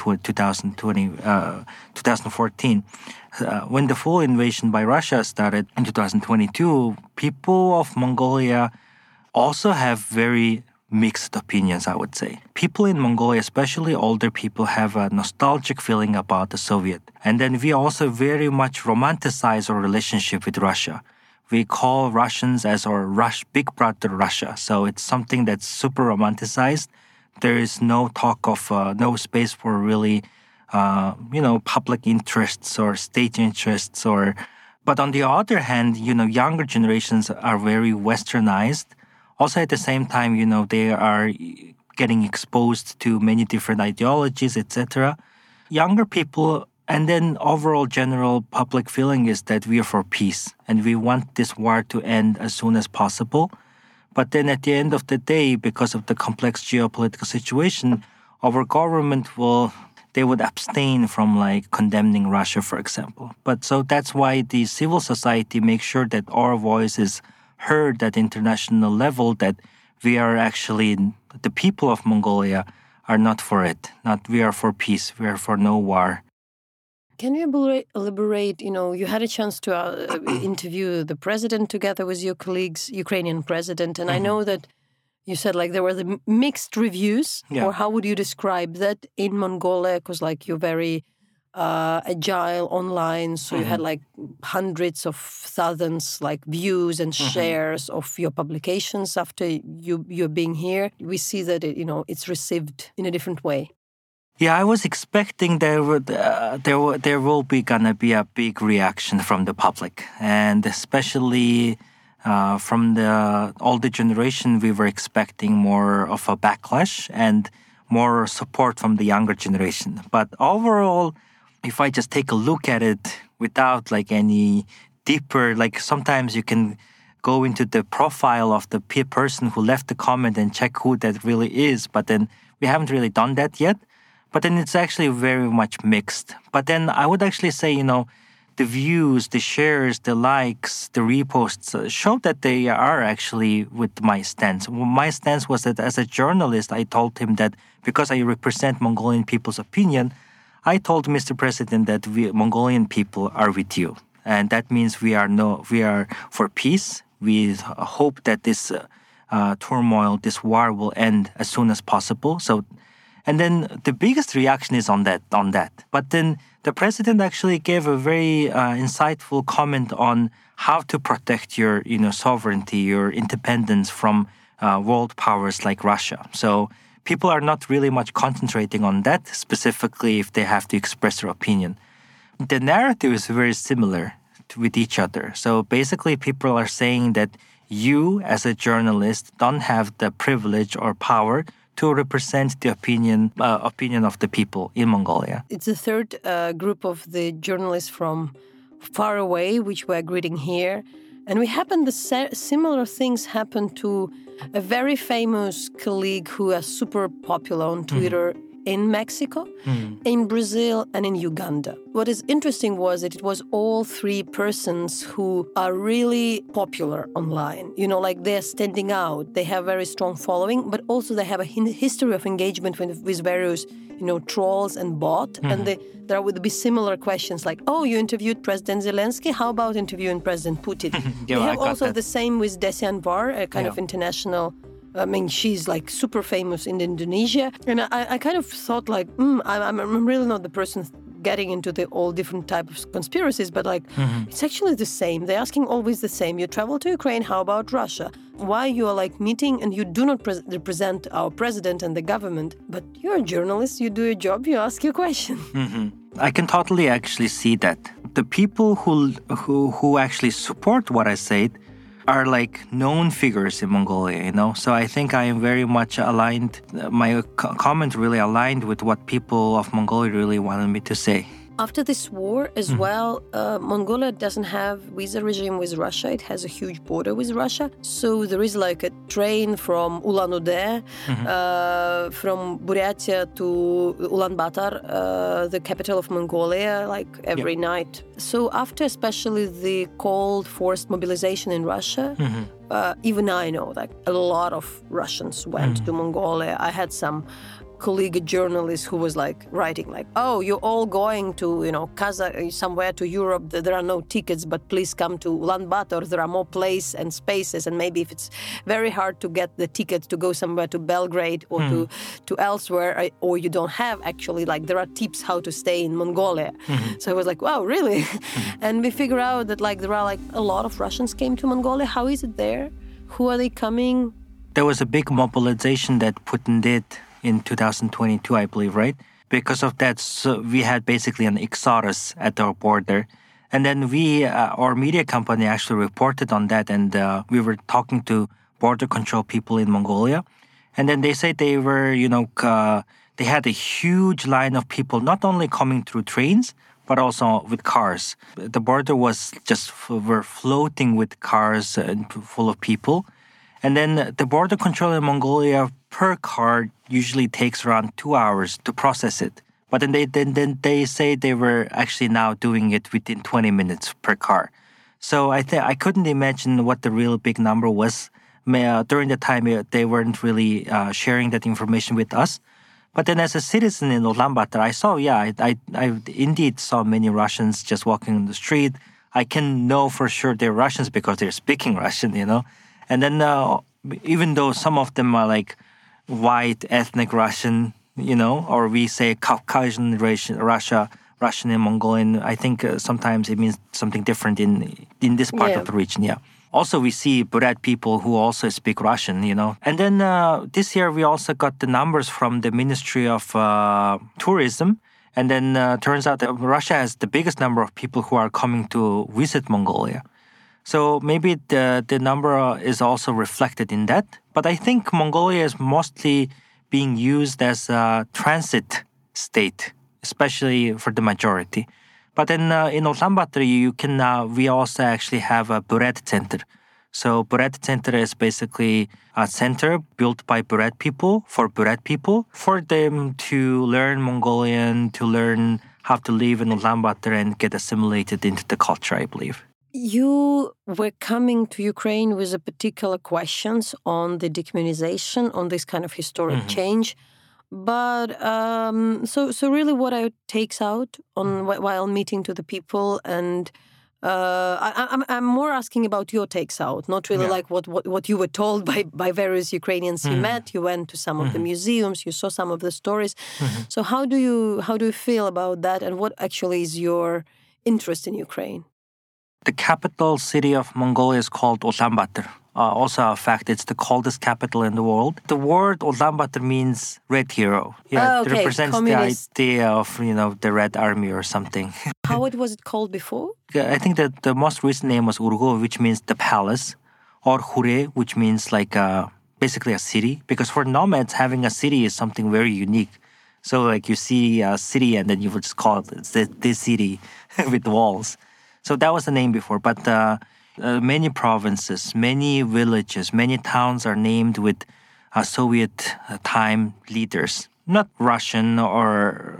2014. When the full invasion by Russia started in 2022, people of Mongolia also have very mixed opinions, I would say. People in Mongolia, especially older people, have a nostalgic feeling about the Soviet. And then we also very much romanticize our relationship with Russia. We call Russians as our big brother Russia. So it's something that's super romanticized. There is no talk of, no space for really, public interests or state interests. But on the other hand, younger generations are very westernized. Also, at the same time, they are getting exposed to many different ideologies, etc. Younger people, and then overall general public feeling is that we are for peace and we want this war to end as soon as possible. But then at the end of the day, because of the complex geopolitical situation, our government would abstain from condemning Russia, for example. But so that's why the civil society makes sure that our voice is heard at international level, that we are actually, the people of Mongolia are not for it. Not we are for peace. We are for no war. Can you elaborate? You had a chance to interview the president together with your colleagues, Ukrainian president, and I know that you said there were the mixed reviews, or how would you describe that in Mongolia? Because you're very agile online, so you had hundreds of thousands views and shares of your publications after you're being here. We see that it's received in a different way. Yeah, I was expecting there will be gonna be a big reaction from the public, and especially from the older generation, we were expecting more of a backlash and more support from the younger generation. But overall, if I just take a look at it without any deeper, sometimes you can go into the profile of the person who left the comment and check who that really is, but then we haven't really done that yet. But then it's actually very much mixed. But then I would actually say, the views, the shares, the likes, the reposts show that they are actually with my stance. My stance was that as a journalist, I told him that because I represent Mongolian people's opinion, I told Mr. President that we Mongolian people are with you. And that means we are for peace. We hope that this turmoil, this war will end as soon as possible. And then the biggest reaction is on that. But then the president actually gave a very insightful comment on how to protect your, sovereignty, your independence from world powers like Russia. So people are not really much concentrating on that, specifically if they have to express their opinion. The narrative is very similar with each other. So basically, people are saying that you, as a journalist, don't have the privilege or power to represent the opinion of the people in Mongolia. It's the third group of the journalists from far away, which we're greeting here. And similar things happened to a very famous colleague who is super popular on Twitter in Mexico, in Brazil, and in Uganda. What is interesting was that it was all three persons who are really popular online. They're standing out. They have very strong following, but also they have a history of engagement with various, trolls and bot. And there would be similar questions like, oh, you interviewed President Zelensky? How about interviewing President Putin? They have also the same with Desi Anwar, a kind of international... she's super famous in Indonesia. And I kind of thought I'm really not the person getting into all different types of conspiracies, but it's actually the same. They're asking always the same. You travel to Ukraine, how about Russia? Why you are meeting and you do not represent our president and the government, but you're a journalist, you do your job, you ask your question. I can totally actually see that. The people who actually support what I said are known figures in Mongolia, So I think I am very much aligned. My comment really aligned with what people of Mongolia really wanted me to say. After this war as well, Mongolia doesn't have visa regime with Russia. It has a huge border with Russia. So there is a train from Ulan-Ude, from Buryatia to Ulaanbaatar, the capital of Mongolia, every night. So after especially the cold forced mobilization in Russia, even I know a lot of Russians went to Mongolia. I had some colleague journalist who was writing oh, you're all going to Kazakh somewhere to Europe, there are no tickets, but please come to Ulaanbaatar, there are more places and spaces, and maybe if it's very hard to get the ticket to go somewhere to Belgrade or to elsewhere, or you don't have actually there are tips how to stay in Mongolia. So I was wow, really? And we figure out that there are a lot of Russians came to Mongolia. How is it there? Who are they coming? There was a big mobilization that Putin did in 2022, I believe, right? Because of that, so we had basically an exodus at our border. And then our media company actually reported on that, and we were talking to border control people in Mongolia. And then they said they were, they had a huge line of people, not only coming through trains, but also with cars. The border was were floating with cars full of people. And then the border control in Mongolia per car usually takes around 2 hours to process it. But then they say they were actually now doing it within 20 minutes per car. So I couldn't imagine what the real big number was. During the time, they weren't really sharing that information with us. But then as a citizen in Ulaanbaatar, I saw, I indeed saw many Russians just walking on the street. I can know for sure they're Russians because they're speaking Russian, And then even though some of them are like white ethnic Russian, or we say Caucasian Russian and Mongolian, I think sometimes it means something different in this part of the region, Also, we see Buryat people who also speak Russian, And then this year, we also got the numbers from the Ministry of Tourism. And then turns out that Russia has the biggest number of people who are coming to visit Mongolia. So maybe the number is also reflected in that. But I think Mongolia is mostly being used as a transit state, especially for the majority. But then in Ulaanbaatar, we also actually have a Buryat Center. So Buryat Center is basically a center built by Buryat people, for them to learn Mongolian, to learn how to live in Ulaanbaatar and get assimilated into the culture, I believe. You were coming to Ukraine with a particular questions on the decommunization, on this kind of historic change. But so really what I takes out on while meeting to the people, and I'm more asking about your takes out, not really like what you were told by various Ukrainians you met. You went to some of the museums, you saw some of the stories. So how do you feel about that, and what actually is your interest in Ukraine? The capital city of Mongolia is called Ulaanbaatar. Also, a fact, it's the coldest capital in the world. The word Ulaanbaatar means red hero. It represents Communist. The idea of, the Red Army or something. How was it called before? I think that the most recent name was Urgo, which means the palace, or Hure, which means like basically a city. Because for nomads, having a city is something very unique. So like you see a city and then you would just call it this city with walls. So that was the name before, but many provinces, many villages, many towns are named with Soviet time leaders. Not Russian or,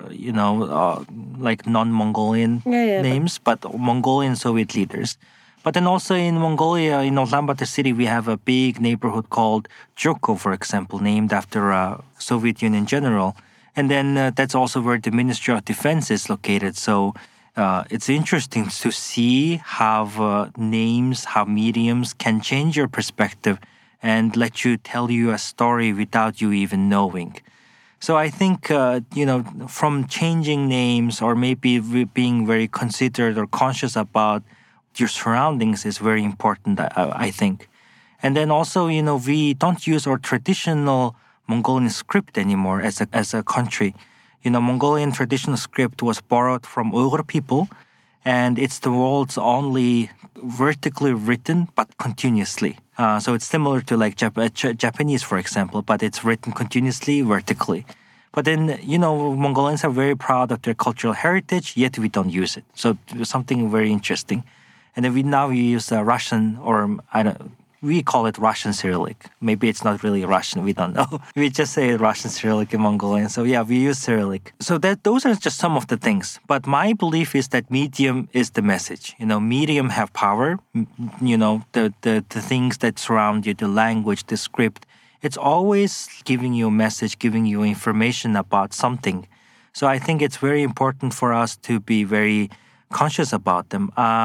like non-Mongolian names, but Mongolian Soviet leaders. But then also in Mongolia, in Ulaanbaatar city, we have a big neighborhood called Jurko, for example, named after a Soviet Union general. And then that's also where the Ministry of Defense is located. So it's interesting to see how names, how mediums can change your perspective and let you tell you a story without you even knowing. So I think, from changing names or maybe being very considerate or conscious about your surroundings is very important, I think. And then also, we don't use our traditional Mongolian script anymore as a country. Mongolian traditional script was borrowed from Uyghur people, and it's the world's only vertically written but continuously. So it's similar to like Japanese, for example, but it's written continuously, vertically. But then, Mongolians are very proud of their cultural heritage, yet we don't use it. So it was something very interesting. And then we use Russian, or we call it Russian Cyrillic. Maybe it's not really Russian, we don't know. We just say Russian Cyrillic in Mongolian. So we use Cyrillic. So those are just some of the things. But my belief is that medium is the message. Medium have power. The things that surround you, the language, the script. It's always giving you a message, giving you information about something. So I think it's very important for us to be very conscious about them.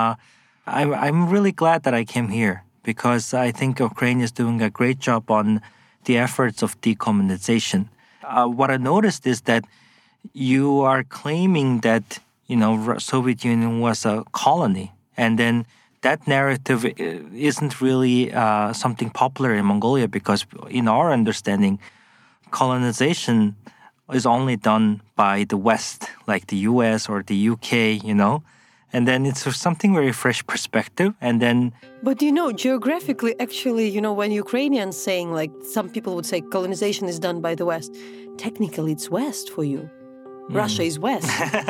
I'm really glad that I came here, because I think Ukraine is doing a great job on the efforts of decommunization. What I noticed is that you are claiming that, Soviet Union was a colony, and then that narrative isn't really something popular in Mongolia, because in our understanding, colonization is only done by the West, like the US or the UK, And then it's something very fresh perspective. And then... But geographically, actually, when Ukrainians saying, like, some people would say colonization is done by the West, technically it's West for you. Russia is West.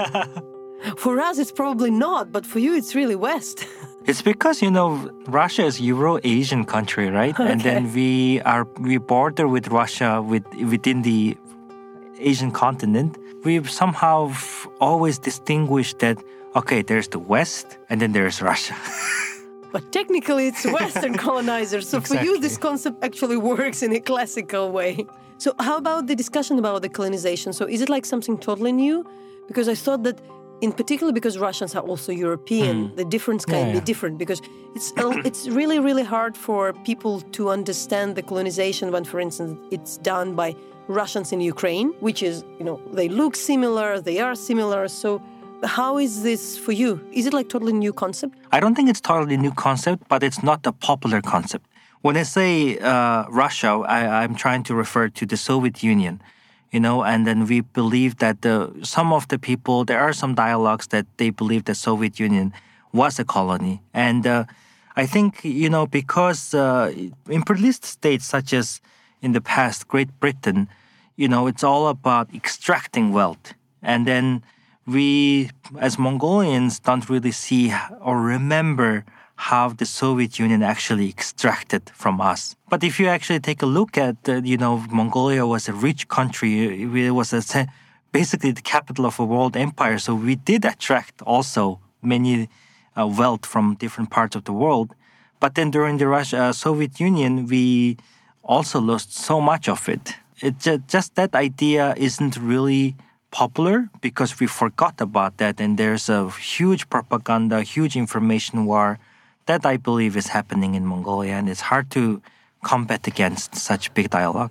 For us, it's probably not, but for you, it's really West. It's because, Russia is Euro-Asian country, right? Okay. And then we border with Russia within the Asian continent. We've somehow always distinguished that, okay, there's the West, and then there's Russia. But technically, it's Western colonizers. So exactly. For you, this concept actually works in a classical way. So how about the discussion about the colonization? So is it like something totally new? Because I thought that in particular because Russians are also European, the difference can be different because it's really, really hard for people to understand the colonization when, for instance, it's done by Russians in Ukraine, which is, they look similar, they are similar. So how is this for you? Is it like totally new concept? I don't think it's totally new concept, but it's not a popular concept. When I say Russia, I'm trying to refer to the Soviet Union, and then we believe that some of the people, there are some dialogues that they believe the Soviet Union was a colony. And I think, because imperialist states such as in the past, Great Britain, it's all about extracting wealth. And then we, as Mongolians, don't really see or remember how the Soviet Union actually extracted from us. But if you actually take a look at, Mongolia was a rich country. It was basically the capital of a world empire. So we did attract also many wealth from different parts of the world. But then during the Soviet Union, we also lost so much of it. It's just that idea isn't really popular because we forgot about that. And there's a huge propaganda, huge information war that I believe is happening in Mongolia. And it's hard to combat against such big dialogue.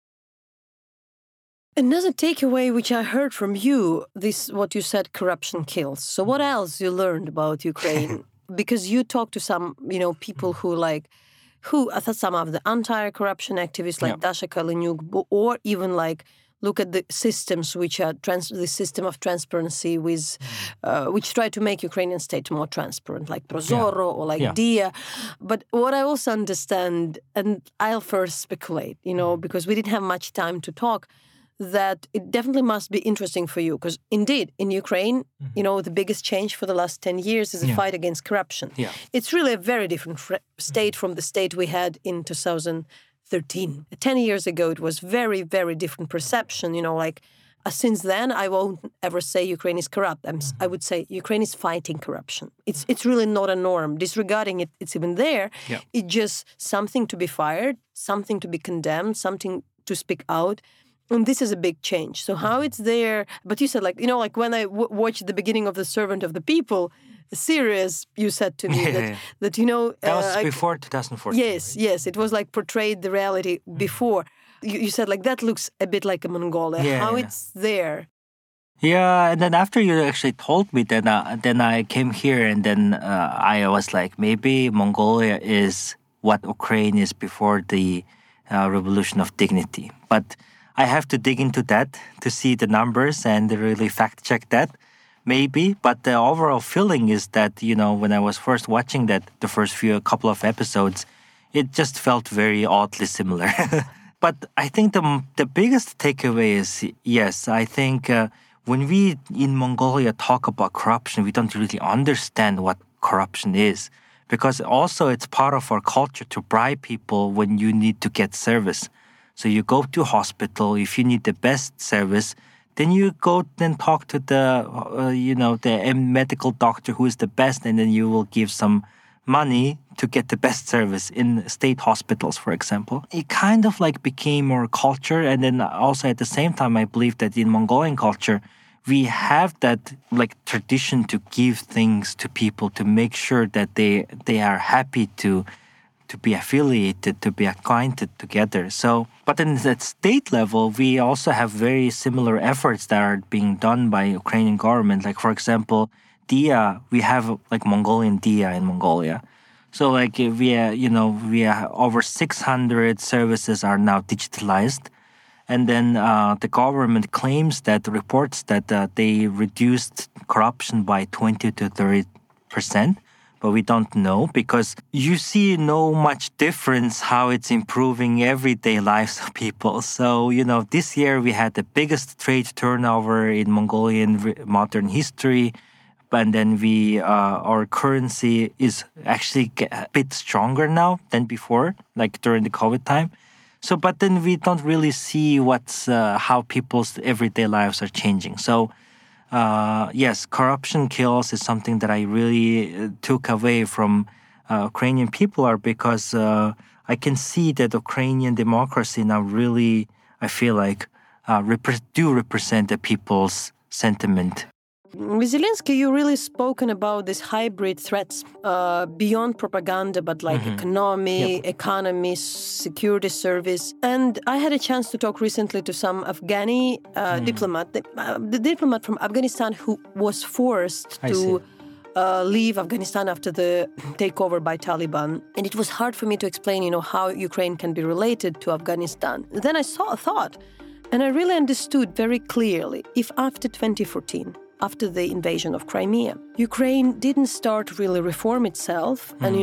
Another takeaway which I heard from you, this what you said, corruption kills. So what else you learned about Ukraine? Because you talked to some, people who I thought some of the anti-corruption activists like Dasha Kalenyuk, or even look at the systems which are the system of transparency with, which try to make Ukrainian state more transparent, like Prozoro or like DIA. But what I also understand, and I'll first speculate, because we didn't have much time to talk, that it definitely must be interesting for you because indeed in Ukraine, the biggest change for the last 10 years is a fight against corruption. Yeah. It's really a very different state from the state we had in 2013. 10 years ago, it was very, very different perception. Since then, I won't ever say Ukraine is corrupt. I would say Ukraine is fighting corruption. It's really not a norm. Disregarding it, it's even there. Yeah. It's just something to be fired, something to be condemned, something to speak out. And this is a big change. So how it's there, but you said when I watched the beginning of The Servant of the People, the series, you said to me that that was before 2014. Yes, right? Yes, it was portrayed the reality before. You said that looks a bit like a Mongolia. How it's there. Yeah, and then after you actually told me, then I came here and then I was like, maybe Mongolia is what Ukraine is before the Revolution of Dignity. But I have to dig into that to see the numbers and really fact check that, maybe. But the overall feeling is that, when I was first watching that, the first couple of episodes, it just felt very oddly similar. But I think the biggest takeaway is, yes, I think when we in Mongolia talk about corruption, we don't really understand what corruption is. Because also it's part of our culture to bribe people when you need to get service. So you go to hospital, if you need the best service, then you go and talk to the medical doctor who is the best, and then you will give some money to get the best service in state hospitals, for example. It kind of became more culture. And then also at the same time, I believe that in Mongolian culture, we have that tradition to give things to people to make sure that they are happy to be affiliated, to be acquainted together. So, but in that state level, we also have very similar efforts that are being done by Ukrainian government. Like, for example, DIA, we have Mongolian DIA in Mongolia. So we are over 600 services are now digitalized. And then the government claims reports that they reduced corruption by 20 to 30%. But we don't know because you see no much difference how it's improving everyday lives of people. So, this year we had the biggest trade turnover in Mongolian modern history. And then our currency is actually a bit stronger now than before, during the COVID time. So, but then we don't really see how people's everyday lives are changing. So, yes, corruption kills is something that I really took away from Ukrainian people because I can see that Ukrainian democracy now really I feel like do represent the people's sentiment. With Zelensky, you really spoken about these hybrid threats beyond propaganda, but like economy, security service. And I had a chance to talk recently to some Afghani diplomat, the diplomat from Afghanistan who was forced to leave Afghanistan after the takeover by Taliban. And it was hard for me to explain, how Ukraine can be related to Afghanistan. Then I thought, and I really understood very clearly, if after 2014, after the invasion of Crimea, Ukraine didn't start really reform itself. And,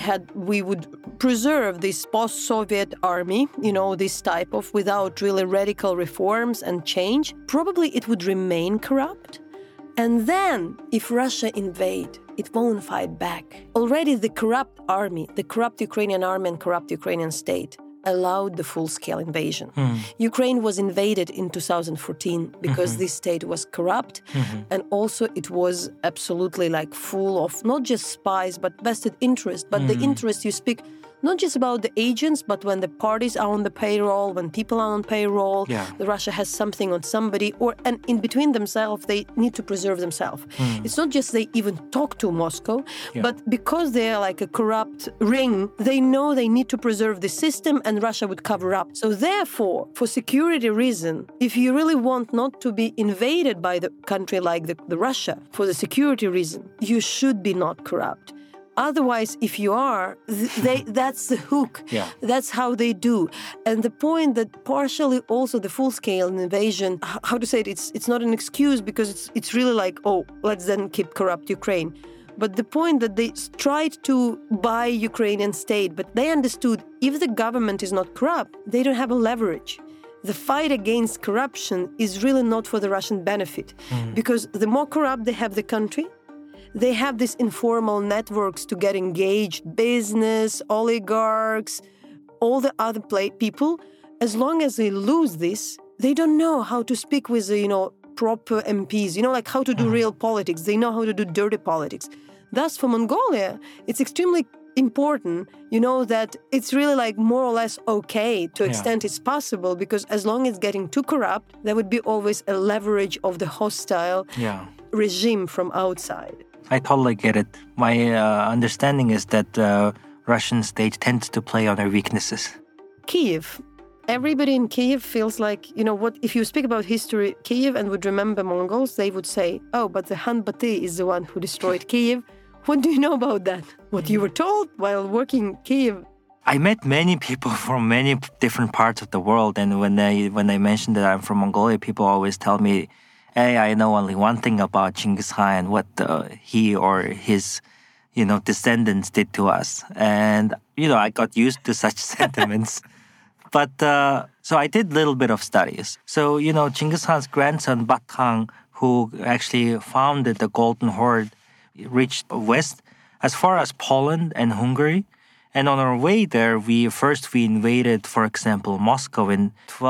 we would preserve this post-Soviet army, this type of, without really radical reforms and change, probably it would remain corrupt. And then, if Russia invade, it won't fight back. Already the corrupt army, the corrupt Ukrainian army and corrupt Ukrainian state allowed the full-scale invasion. Ukraine was invaded in 2014 because this state was corrupt, and also it was absolutely full of not just spies, but vested interest. But the interest you speak not just about the agents, but when the parties are on the payroll, when people are on payroll, the Russia has something on somebody, and in between themselves, they need to preserve themselves. It's not just they even talk to Moscow, but because they're like a corrupt ring, they know they need to preserve the system, and Russia would cover up. So therefore, for security reason, if you really want not to be invaded by the country like the Russia, for the security reason, you should be not corrupt. Otherwise, if you are, that's the hook. That's how they do. And the point that partially also the full-scale invasion, how to say it, it's not an excuse because it's really like, let's then keep corrupt Ukraine. But the point that they tried to buy Ukrainian state, but they understood if the government is not corrupt, they don't have a leverage. The fight against corruption is really not for the Russian benefit because the more corrupt they have the country, they have these informal networks to get engaged, business, oligarchs, all the other people. As long as they lose this, they don't know how to speak with, proper MPs, like how to do real politics. They know how to do dirty politics. Thus, for Mongolia, it's extremely important, that it's really more or less okay to extent it's possible, because as long as it's getting too corrupt, there would be always a leverage of the hostile regime from outside. I totally get it. My understanding is that Russian state tends to play on their weaknesses. Kyiv. Everybody in Kyiv feels like, if you speak about history, Kyiv, and would remember Mongols, they would say, but the Han Bati is the one who destroyed Kyiv. What do you know about that? What you were told while working Kyiv? I met many people from many different parts of the world, and when I mentioned that I'm from Mongolia, people always tell me, hey, I know only one thing about Genghis Khan and what he or his, descendants did to us. And, I got used to such sentiments. But, so I did a little bit of studies. So, Genghis Khan's grandson, Batkhan, who actually founded the Golden Horde, reached west as far as Poland and Hungary. And on our way there, we invaded, for example, Moscow in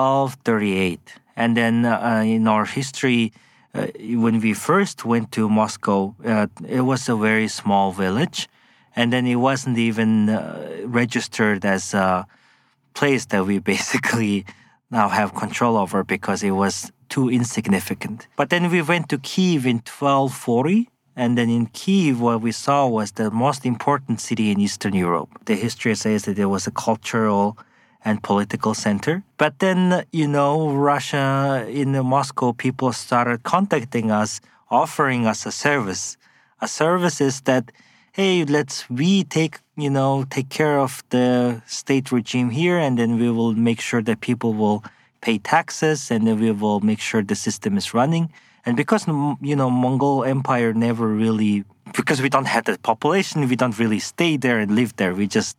1238. And then in our history, when we first went to Moscow, it was a very small village. And then it wasn't even registered as a place that we basically now have control over because it was too insignificant. But then we went to Kyiv in 1240. And then in Kyiv, what we saw was the most important city in Eastern Europe. The history says that it was a cultural and political center. But then, Russia, in Moscow, people started contacting us, offering us a service. A service is that, hey, we take care of the state regime here, and then we will make sure that people will pay taxes, and then we will make sure the system is running. And because, Mongol Empire never really, because we don't have the population, we don't really stay there and live there. We just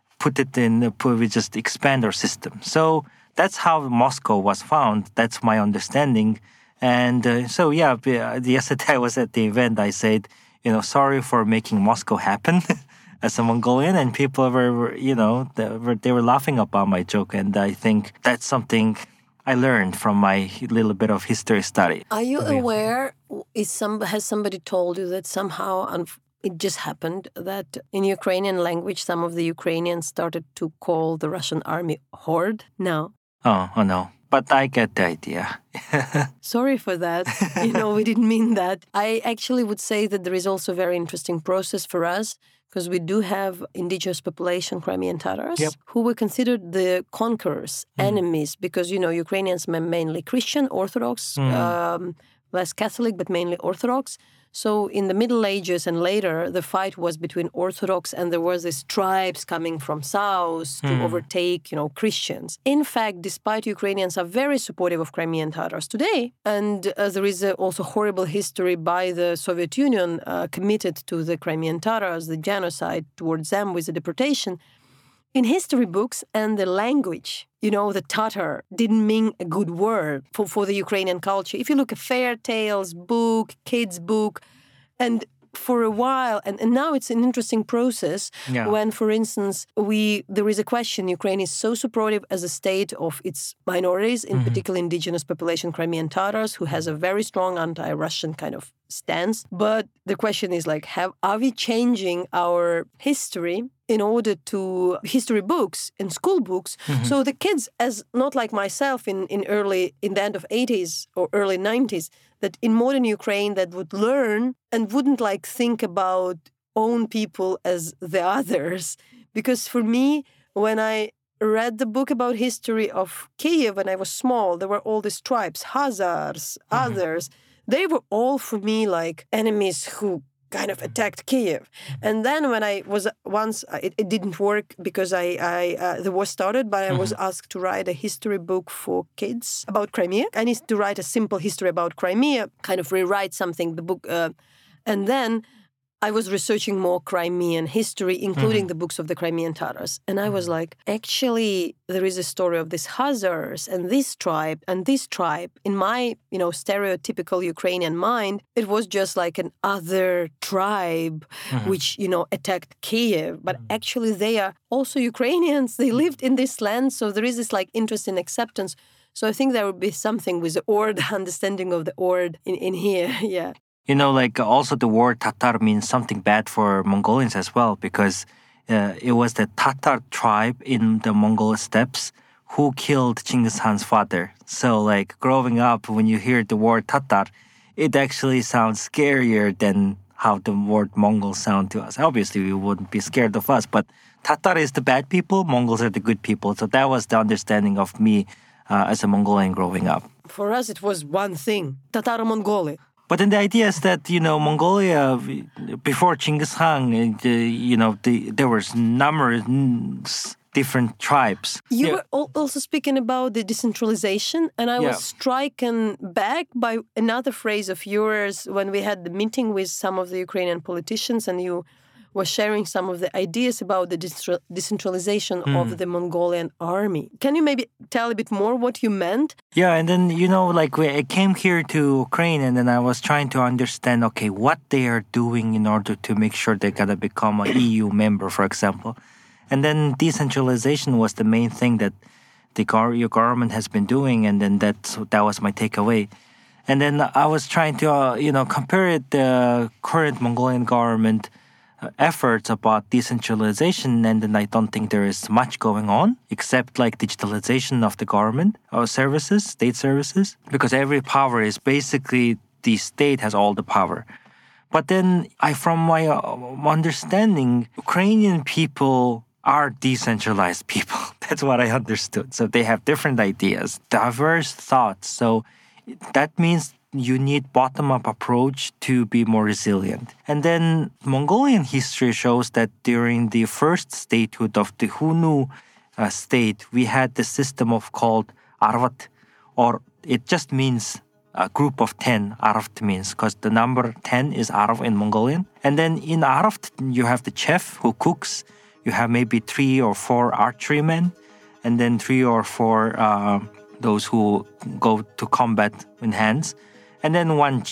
we just expand our system. So that's how Moscow was found. That's my understanding. And yesterday I was at the event. I said, sorry for making Moscow happen as a Mongolian. And people were they were laughing about my joke. And I think that's something I learned from my little bit of history study. Are you aware, has somebody told you that somehow it just happened that in Ukrainian language, some of the Ukrainians started to call the Russian army horde? No. Oh no. but I get the idea. Sorry for that. We didn't mean that. I actually would say that there is also a very interesting process for us because we do have indigenous population, Crimean Tatars, who were considered the conquerors, enemies, because, Ukrainians were mainly Christian, Orthodox, less Catholic, but mainly Orthodox. So in the Middle Ages and later, the fight was between Orthodox and there was these tribes coming from south to overtake, Christians. In fact, despite Ukrainians are very supportive of Crimean Tatars today, and there is also horrible history by the Soviet Union committed to the Crimean Tatars, the genocide towards them with the deportation. In history books and the language, the Tatar didn't mean a good word for the Ukrainian culture. If you look at fairy tales book, kids' book, and for a while, and now it's an interesting process when, for instance, there is a question, Ukraine is so supportive as a state of its minorities, in particular indigenous population, Crimean Tatars, who has a very strong anti-Russian kind of stance. But the question is are we changing our history in order to history books and school books? So the kids, as not like myself in the end of 80s or early 90s, that in modern Ukraine that would learn and wouldn't think about own people as the others. Because for me, when I read the book about history of Kiev when I was small, there were all these tribes, Khazars, others. They were all for me enemies who kind of attacked Kiev. And then when I was it didn't work because the war started, but I was asked to write a history book for kids about Crimea. I need to write a simple history about Crimea, kind of rewrite something, the book. And then I was researching more Crimean history, including the books of the Crimean Tatars. And I was actually, there is a story of these Khazars and this tribe and this tribe. In my, stereotypical Ukrainian mind, it was just an other tribe which, attacked Kiev. But actually, they are also Ukrainians. They lived in this land. So there is this interest in acceptance. So I think there would be something with the Ord, understanding of the Ord in here. Yeah. Also the word Tatar means something bad for Mongolians as well, because it was the Tatar tribe in the Mongol steppes who killed Genghis Khan's father. So, growing up, when you hear the word Tatar, it actually sounds scarier than how the word Mongol sound to us. Obviously, we wouldn't be scared of us, but Tatar is the bad people, Mongols are the good people. So that was the understanding of me as a Mongolian growing up. For us, it was one thing, Tatar-Mongolia. But then the idea is that, Mongolia, before Genghis Khan, there was numerous different tribes. You were also speaking about the decentralization, and I was stricken back by another phrase of yours when we had the meeting with some of the Ukrainian politicians, and you were sharing some of the ideas about the decentralization of the Mongolian army. Can you maybe tell a bit more what you meant? Yeah, and then, I came here to Ukraine and then I was trying to understand, what they are doing in order to make sure they're going to become an EU member, for example. And then decentralization was the main thing that your government has been doing, and then that was my takeaway. And then I was trying to, compare it the current Mongolian government efforts about decentralization, and then I don't think there is much going on except digitalization of the government or services, state services, because every power is basically the state has all the power. But then from my understanding, Ukrainian people are decentralized people. That's what I understood. So they have different ideas, diverse thoughts. So that means you need bottom-up approach to be more resilient. And then Mongolian history shows that during the first statehood of the Hunu state, we had the system called Arvat, or it just means a group of 10, Arvat means, because the number 10 is Arv in Mongolian. And then in Arvat, you have the chef who cooks, you have maybe 3 or 4 archery men, and then 3 or 4 those who go to combat in hands. And then one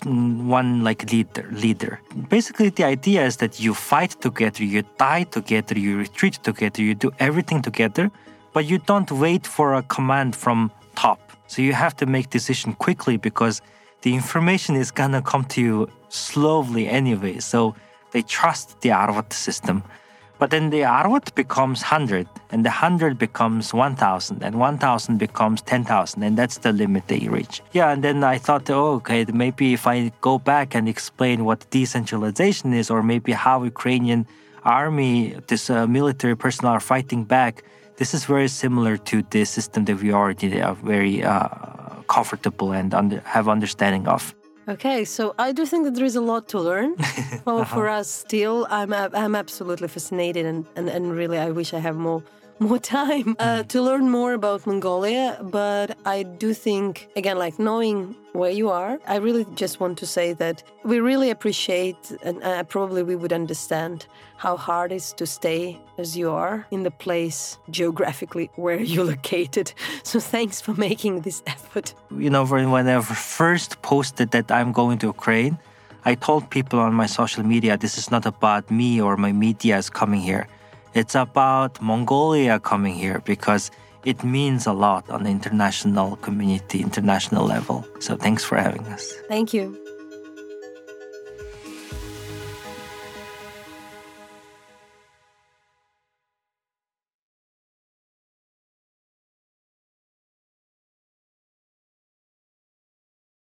leader. Basically, the idea is that you fight together, you die together, you retreat together, you do everything together, but you don't wait for a command from top. So you have to make decision quickly because the information is gonna come to you slowly anyway. So they trust the Arvat system. But then the arvot becomes 100, and the 100 becomes 1,000, and 1,000 becomes 10,000, and that's the limit they reach. Yeah, and then I thought, okay, maybe if I go back and explain what decentralization is, or maybe how Ukrainian army, this military personnel are fighting back, this is very similar to the system that we already are very comfortable and have understanding of. Okay, so I do think that there is a lot to learn for us still. I'm absolutely fascinated and really I wish I have more time to learn more about Mongolia. But I do think, again, like knowing where you are, I really just want to say that we really appreciate and probably we would understand how hard it is to stay as you are in the place geographically where you're located. So thanks for making this effort. When I first posted that I'm going to Ukraine, I told people on my social media, this is not about me or my media is coming here. It's about Mongolia coming here because it means a lot on the international community, international level. So thanks for having us. Thank you.